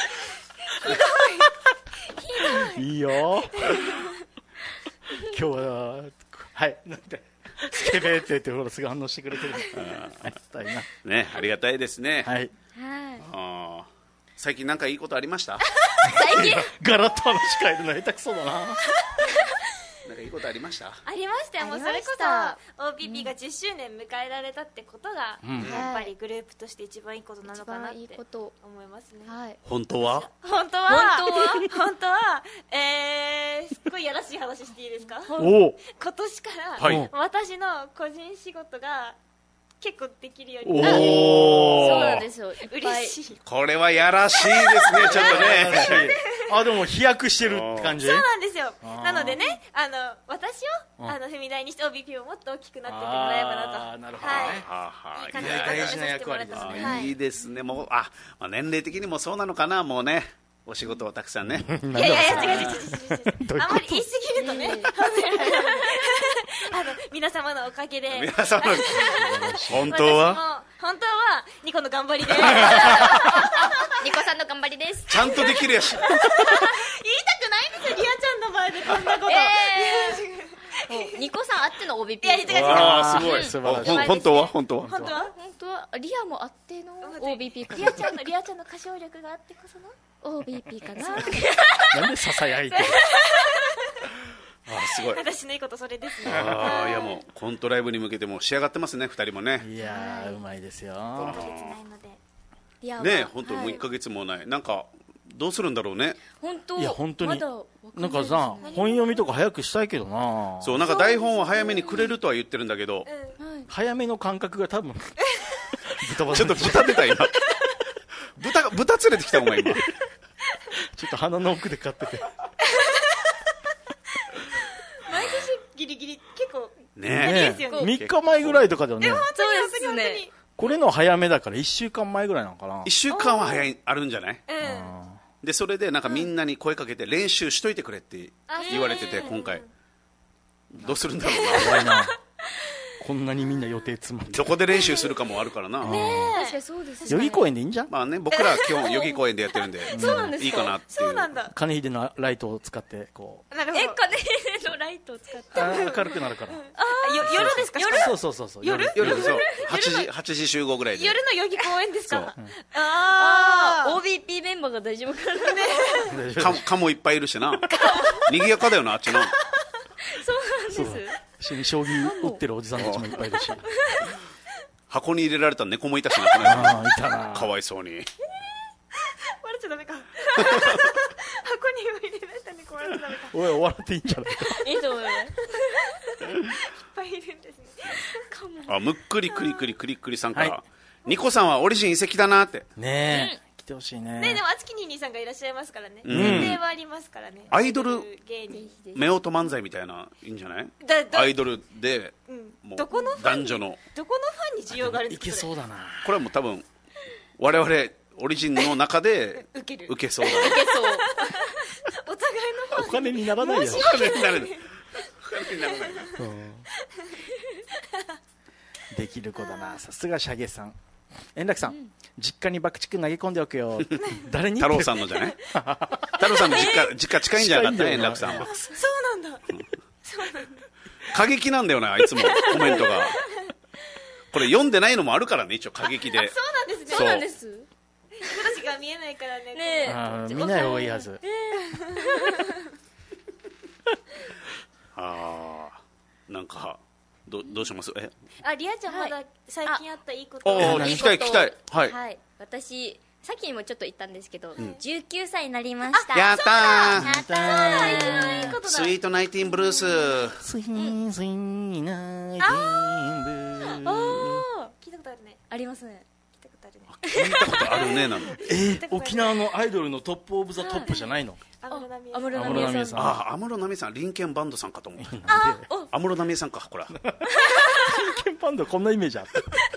いいよ。今日ははいなんてスケベって言ってほらすぐ反応してくれてる。ありがたいな。 ねありがたいですね、 はい。 はい。 あー最近なんかいいことありました最近ガラッと話変えるの下手くそだな。 なんかいいことありましたありましたよ。もうそれこそ オービーピー がじゅっしゅうねん迎えられたってことが、 うんやっぱりグループとして一番いいことなのかなっ一番いいてこと思いますね。 はい。 本当は本当は本本当はえー、すっごいやらしい話していいですか？ おお。 今年から、 はい私の個人仕事が結構できるようおになってお。 そうなんですよ。いっぱい嬉しい。 これはやらしいですねちょっとねあでも飛躍してるって感じ。 そうなんですよ。 あーなのでね、あの私をうんあの踏み台にして オービーピー をもっと大きくなってってもらえばなと。 あーなるほどねはい。 はあはいい感じいや大事な役割ですねあはいいいですねもうあ、まあ、年齢的にもそうなのかなもうねお仕事をたくさんねなんいやいやいだや違う違う違う違う違う。 どういうことあまり言い過ぎるとね、あの皆様のおかげで。 皆様の本当は私も本当はニコの頑張りで言いたニコさんの頑張りです。 ちゃんとできるやしくないんですよ、リアちゃんの前でこんなこと。 もうニコさんあっての オービーピー。 いや違う違うああすごい素晴らしいほん本当は本当は本当は本当はリアもあっての オービーピーかリアちゃんのリアちゃんの歌唱力があってこその。 オービーピーかな。 なんでささやいてる。 あーすごい私のいいことそれですね。 ああいやもうコントライブに向けてもう仕上がってますねふたりもねいやーうまいですよ。 いっかげつないので。 リアはね本当もうはいいっかげつもないなんかどうするんだろうね本当いや本当にまだわなんかないですさ本読みとか早くしたいけどな。 そうなんか台本を早めにくれるとは言ってるんだけどうん。 早めの感覚が多分豚バラちょっと豚出た今豚が豚連れてきたお前今ちょっと鼻の奥で飼ってて。 毎年ギリギリ結構。 ねねですよねみっかまえぐらいとかだよね。 本当にそうですね本当にこれの早めだからいっしゅうかんまえぐらいなのかな。 いっしゅうかんは早いあるんじゃないうん。 でそれでなんかみんなに声かけて練習しといてくれって言われてて今回どうするんだろうな。 怖いな。こんなにみんな予定詰まって。 どこで練習するかもあるからな。 確かにそうですね。 代々木公園でいいんじゃん。 まあね、僕らは基本代々木公園でやってるんで、 そうなんですかいいかなっていう。 そうなんだ。 金秀のライトを使ってこうなるほど。 え、金秀のライトを使って。 あー明るくなるから。 あよ夜ですか？夜そうそうそうそう。 夜夜でそうはちじはちじ集合ぐらいで。 夜の代々木公園ですか？ そうああー、オービーピー メンバーが大丈夫かな。 大丈夫か蚊もいっぱいいるしな。賑やかだよな、あっちの。 そうなんです。 一緒に将棋打ってるおじさんたちもいっぱいいるし。 箱に入れられた猫もいたしな、この間ああ、いたな。 かわいそうに。 笑っちゃダメか。箱に入れられた猫笑っちゃダメか。いっおい、笑っていいんじゃないか。 いいと思います。 ぱいいるんですね。 あ、むっくりくりくりくりくりさんから、 はいニコさんはオリジン遺跡だなって。 ねえ。来てほしいね。 ねでも、あつきにーにーさんがいらっしゃいますからね。 うん年齢はありますからね。 アイドル芸人。 夫婦漫才みたいないいんじゃない？ だだアイドルで、 うんもうどこのファン男女の。 どこのファンに需要があるんいですか？ けそうだな。 これはもう多分、我々オリジンの中で受ける。 受けそうだね。 いけそう。 お互いのファン。 お金にならないよ。 お金になるね。お金にならない。 できる子だな。さすがシャゲさん。円楽さん、実家に爆竹投げ込んでおくよ。誰に太郎さんのじゃない？太郎さんの実家、実家近いんじゃなかった？ 近いんだよな円楽さんは。 そうなんだ。そうなんだ。 過激なんだよな、いつもコメントが。これ読んでないのもあるからね、一応過激で。 そうなんですね。 そうそうなんです。 私が見えないからね。 ねえあー見ない方がいいはず。 ああ、なんか、どどうします？えあ、リアちゃんまだ最近あったいいこと。 ああ何聞きたい聞きたい。はい。 はい。私、さっきにもちょっと言ったんですけど、じゅうきゅうさいになりました。 やったやーったー。 いいことだ。 スイートナイティーンブルース。 スイースイーナイティーンブルー。 聞いたことあるね。 ありますね。 聞いたことあるね。 聞いたことあるね、なの。 えー、沖縄のアイドルのトップオブザトップじゃないの？ 安室奈美恵安室安室奈美恵さん。 奈美恵さん。 ああ、安室奈美恵さん、リンケンバンドさんかと思う。 なんで安室奈美恵さんか、ほら。 ケンパンドこんなイメージあ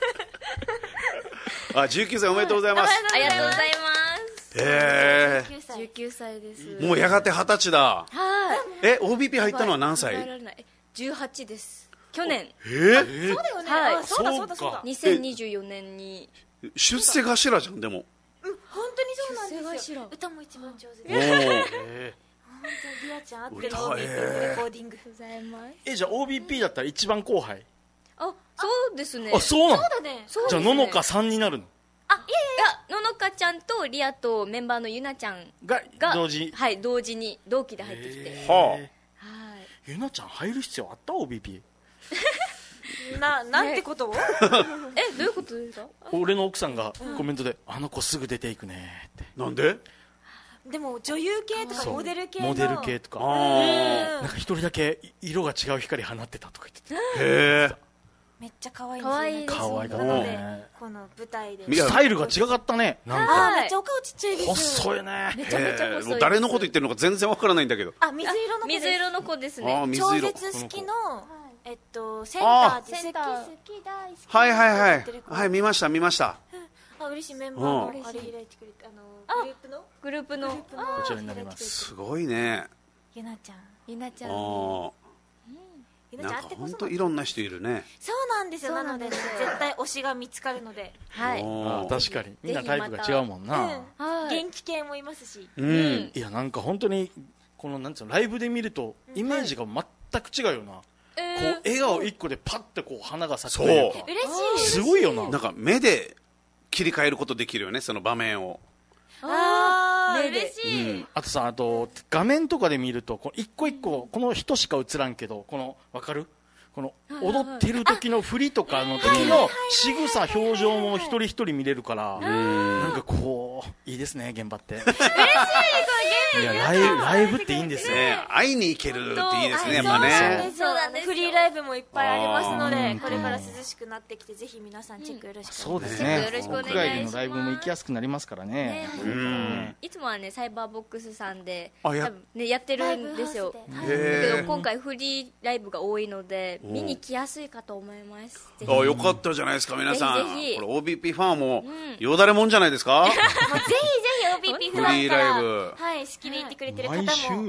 った。 あ、じゅうきゅうさいおめでとうございます。 ありがとうございへきゅうさます。 いじゅうきゅうさいです。 え。もうやがて二十歳だ。 はい。 え、オービーピー 入ったのは何考え歳？ られない。じゅうはちです。去年、 えーそうだよね。 はいあそうだそうだそうだ。 にせんにじゅうよねんに。 出世頭じゃん、でも。 うん本当にそうなんですよ出世頭。 歌も一番上手おで。 ーえ本当にリアちゃんあって歌のオービーピーのレコーディング。 ございます。 ー、えじゃあ オービーピー だったら一番後輩？ あ、そうですね。 あ、そうなの？ そうだね。 そうですねじゃあののかさんになるのあ、いやいいや、ののかちゃんとリアとメンバーのゆなちゃんがが、 同時。 はい、同時に、同期で入ってきて。 ははい。 ゆなちゃん入る必要あった オービーピー？ や。な、なんてことを？ え、どういうことですか？ 俺の奥さんがコメントで、あの子すぐ出ていくねって。 なんで？ でも女優系とかそうモデル系の。 モデル系とか。 あなんか一人だけ色が違う光放ってたとか言ってて。 あ。へえ。 めっちゃ可愛いんですよね。 可愛いですね可愛かったなのねで、この舞台で。 いやスタイルが違かったね。なんか、 あ、 はいめっちゃお顔ちっちゃいです。 細いね。 めちゃめちゃ細いです。 もう誰のこと言ってるのか全然わからないんだけど。 あ、水色の子です。 水色の子ですあね。 あ、水超色。 絶好きの、えっと、センターでセンター好き好き大好き。 はいはいはいって言ってる。子はい、見ました見ました。 あ、嬉しいメンバーのうんあれ開いてくれて、あの、グループのグループの、 こちらになります。 すごいね。 ゆなちゃん。 ゆなちゃん。 あゆあ。なんかなちゃんあってこその。 本当いろんな人いるね。 そうなんですよ。 そうなので、 なんですよ絶対推しが見つかるので。 はい。 おーあ確かに。みんなタイプが違うもんな。 はい。 元気系もいますし。 ううんん。 いや、なんか本当に、この、なんつうの、ライブで見ると、イメージが全く違うよな。こえう、笑顔一個でパッてこう、花が咲くというか。 嬉しい。 すごいよな。 なんか目で切り替えることできるよね、その場面を。 あー、 ねでう嬉しい。 ん。 あとさ、あと、画面とかで見ると、こう一個一個、この人しか映らんけど、この、わかるこの、踊ってる時の振りとかの時の仕草、表情も一人一人見れるから、なんかこう、いいですね、現場って。嬉しいいや、ライブ、ライブっていいんですよ。 ね、会いに行けるっていいですね、やっぱそうなんねで。すよ。 そうなんですよフリーライブもいっぱいありますのあで、 ーこれから涼しくなってきて、ぜひ皆さんチェックよろしくお願いします。 そうですね。 よろしくお願いします屋外でのライブも行きやすくなりますからねね。 うん。 いつもはね、サイバーボックスさんで、 あや多分ね、やってるんですよ。 ライブハウスでへだけど今回フリーライブが多いので、見に来やすいかと思います。ぜひあ、よかったじゃないですか、皆さん。 ぜひぜひこれ オービーピー ファンもん、 よだれもんじゃないですか？ もうぜひぜひ オービーピー フランフリーからライブはい、好きで言ってくれてる方毎週もよな。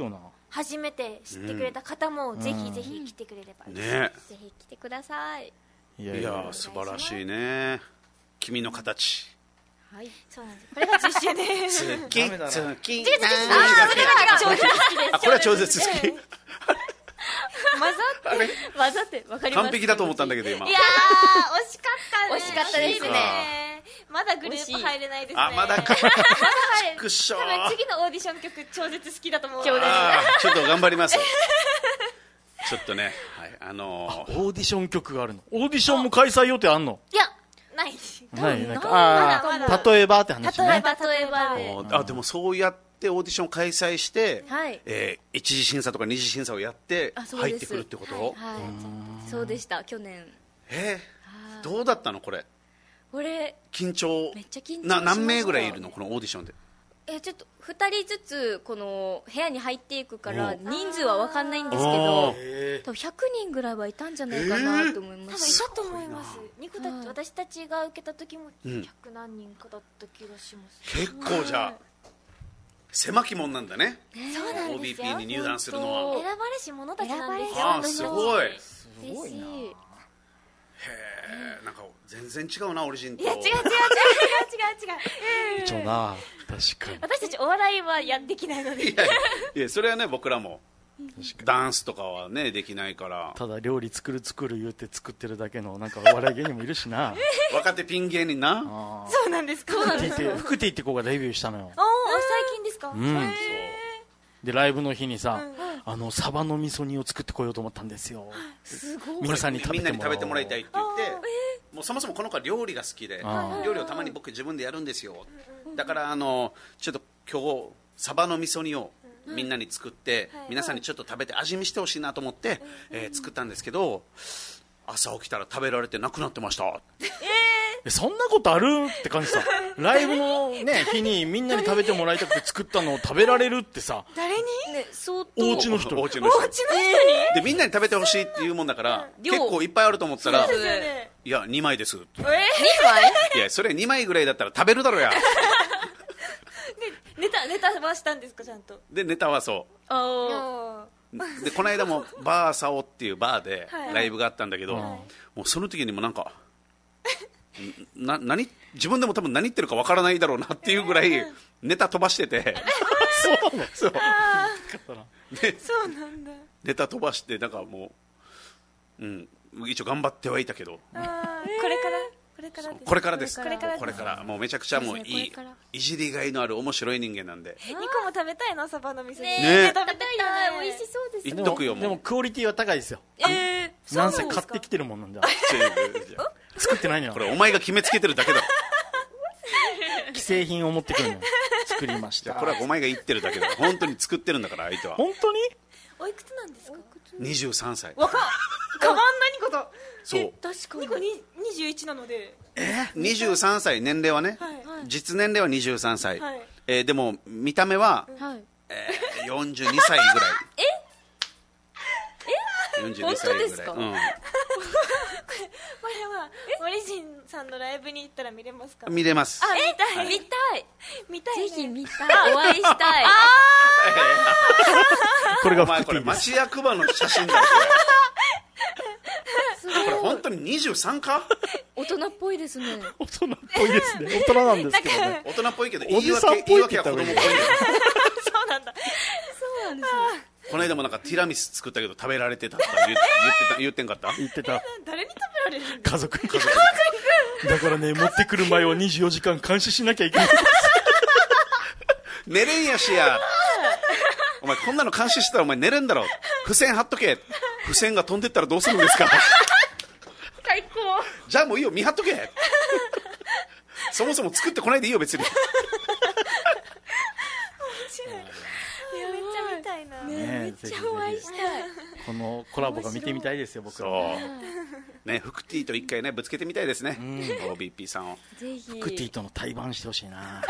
初めて知ってくれた方もぜひぜひ来てくれれば、 ねぜひ来てください。 いやいや素晴らしいね。君の形はい。 そうなんです。これがじゅっしゅうねん。 好き好きあー、それが好き超絶好きです。 あこれは超絶好き。 ええ混ざって混ざってわかります。 完璧だと思ったんだけど今。 いやー惜しかったね。 惜しかったですね。 まだグループ入れないですね。 あまだか。 まだ入れくっしょー多分次のオーディション曲超絶好きだと思う。 超絶あーちょっと頑張ります。ちょっとね、はいあのー、 オーディション曲があるの。オーディションも開催予定あんの？ いやない。 ないなんかまだまだあー例えばって話ね。 例えば例えばで。 おあでもそうやってオーディション開催して、 はいえー一次審査とか二次審査をやってあそうです入ってくるってこと？ はい。そうでした去年。 えー、どうだったのこれ？ これ緊張めっちゃ緊張しましたな何名ぐらいいるのこのオーディションで？ えちょっとふたりずつこの部屋に入っていくからお人数は分かんないんですけあどー多分ひゃくにんぐらいはいたんじゃないかなと思いま多分いす、 たと思います。ニコたはいち私たちが受けた時もうんひゃく何人かだった気がします。 結構じゃあ狭き門なんだね。 そうなんですよ。 オービーピー に入団するのは。 選ばれし者たちなんですよ。 あーすごい。へすごいな。 えなんか全然違うなオリジンと。 いや違う違う違う違う違う違う。 一応な確かに。 私たちお笑いはやできないので。 いやいやそれはね僕らもダンスとかはねできないからただ料理作る作る言うて作ってるだけのなんかお笑い芸人もいるしな。 若手ピン芸人な。 あーそうなんですか。そうなんフクティですか。 ってフクティって子がデビューしたのよ。 おお最近ですか。 うん。でライブの日にさ、あのサバの味噌煮を作ってこようと思ったんですよ。 すごい。 皆さんに食べみんなにてもらおう。 食べてもらいたいって言って、もうそもそもこの子は料理が好きであ料理をたまに僕自分でやるんですよ。だからあのちょっと今日サバの味噌煮をみんなに作って皆さんにちょっと食べて味見してほしいなと思って、えー作ったんですけど朝起きたら食べられてなくなってました。 えそんなことあるって感じさ。ライブのね日にみんなに食べてもらいたくて作ったのを食べられるってさ。 誰に？ ね相当お家の人。 お家の人お家の人に？ でみんなに食べてほしいっていうもんだから量結構いっぱいあると思ったらそうですよね。 いやにまいです。 えにまいいやそれにまいぐらいだったら食べるだろうや。 ネタネタはしたんですかちゃんと。 でネタはそああうでこの間もバーサオっていうバーではいライブがあったんだけど、 はいもうその時にもなんかな何自分でも多分何言ってるかわからないだろうなっていうぐらいネタ飛ばしててそうなの。 そうでそうなんだ。 ネタ飛ばしてなんかもう、うん、一応頑張ってはいたけどあーこれからこれからです。 これからですこれからですこれからもうめちゃくちゃもういいこれからいじりがいのある面白い人間なんでニコも食べたいなサバの味噌煮。 ねね食べたいよね。 美味しそうです言っとくよもうでもクオリティは高いですよ。 えー、 なんせ買ってきてるもんなんじゃ。 ちょ作ってないのよ。 これお前が決めつけてるだけだ。 既製品を持ってくるのよ。作りました。 これはお前が言ってるだけだ。本当に作ってるんだから相手は本当に？ おいくつなんですか？ にじゅうさんさい。 若っ。変わんないニコと。 そう確かにニコににじゅういちなので。 にじゅうさんさい年齢はね、 はい実年齢はにじゅうさんさい、 はいえーでも見た目は、 はいえーよんじゅうにさいぐらい。えよんじゅうにさいぐらい。 本当ですかうん、 これはオリジンさんのライブに行ったら見れますか？ 見れます。 あ見たい見たい見たいね。 ぜひ見たいお会いしたいこれがお前これフクティです。 町役場の写真だよこれ。これ本当ににじゅうさんか？ 大人っぽいですね大人っぽいですね。大人なんですけどね。 大人っぽいけどお言い訳じさんっぽい言い訳はって言った方がいい子供っぽいんだよ。 そうなんだ。 そうなんですこの間もなんかティラミス作ったけど食べられてたって言って言ってた言ってんかった？ 言ってた。 誰に食べられるんだ。 家族に。だからね、持ってくる前をにじゅうよじかん監視しなきゃいけない。 寝れんやしや。お前こんなの監視してたらお前寝れんだろ。付箋貼っとけ。付箋が飛んでったらどうするんですか？ 最高。 じゃあもういいよ見張っとけ。そもそも作ってこないでいいよ別に。 いやめっちゃ見たいな。 ねめっちゃお会いしたいこのコラボが見てみたいですよ、僕そは。 う。ねフクティと一回ねぶつけてみたいですね。オービーピー さんを。 ぜひフクティとの対バンしてほしいな。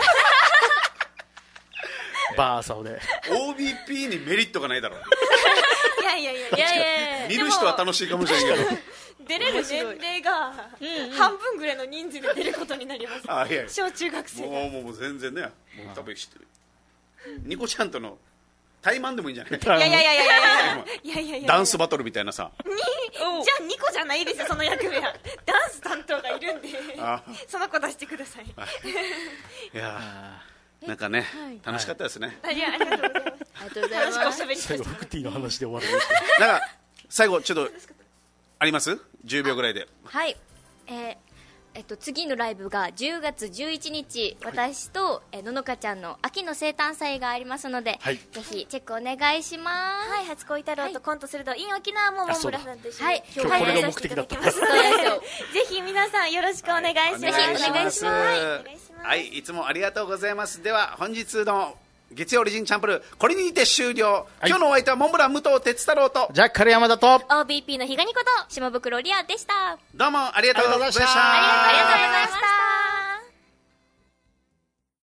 バーサオで。 オービーピー にメリットがないだろう。 いやいやいやいやいやいや見る人は楽しいかもしれないけど。 出れる年齢が半分ぐらいの人数で出ることになります。 あいや小中学生が。 もうもうもう全然ね。もう多分知ってる。ニコちゃんとのタイマンでもいいんじゃない？ いやいやいやいやいやいやいやいやダンスバトルみたいなさ。 にじゃあにこじゃないですよ、その役目は。ダンス担当がいるんでその子出してください。 いやなんかね、楽しかったですね。 ありがとうございます。 ありがとうございます。 楽しくおしゃべりし最後ました。 フクティの話で終わるんですけどなんか最後ちょっとあります？じゅうびょうぐらいで。 はい、えーえっと、次のライブがじゅうがつじゅういちにち、私と、えーののかちゃんの秋の生誕祭がありますので、 はいぜひチェックお願いします。 はい、初恋太郎とコントすると in 沖縄もモンブラさんと一緒にはい今日これが目的だった開催させていただきますので、ぜひ皆さんよろしくお願いします。 お願いします。 お願いします。 はい、いつもありがとうございます。では本日の月曜オリジンチャンプルーこれにて終了。今日のお相手はモンブラン武藤哲太郎と、 じゃあカルヤマだとオービーピー のひがにこと島袋リアでした。 どうもありがとうございました。 ありがとうございましたありがとうございました。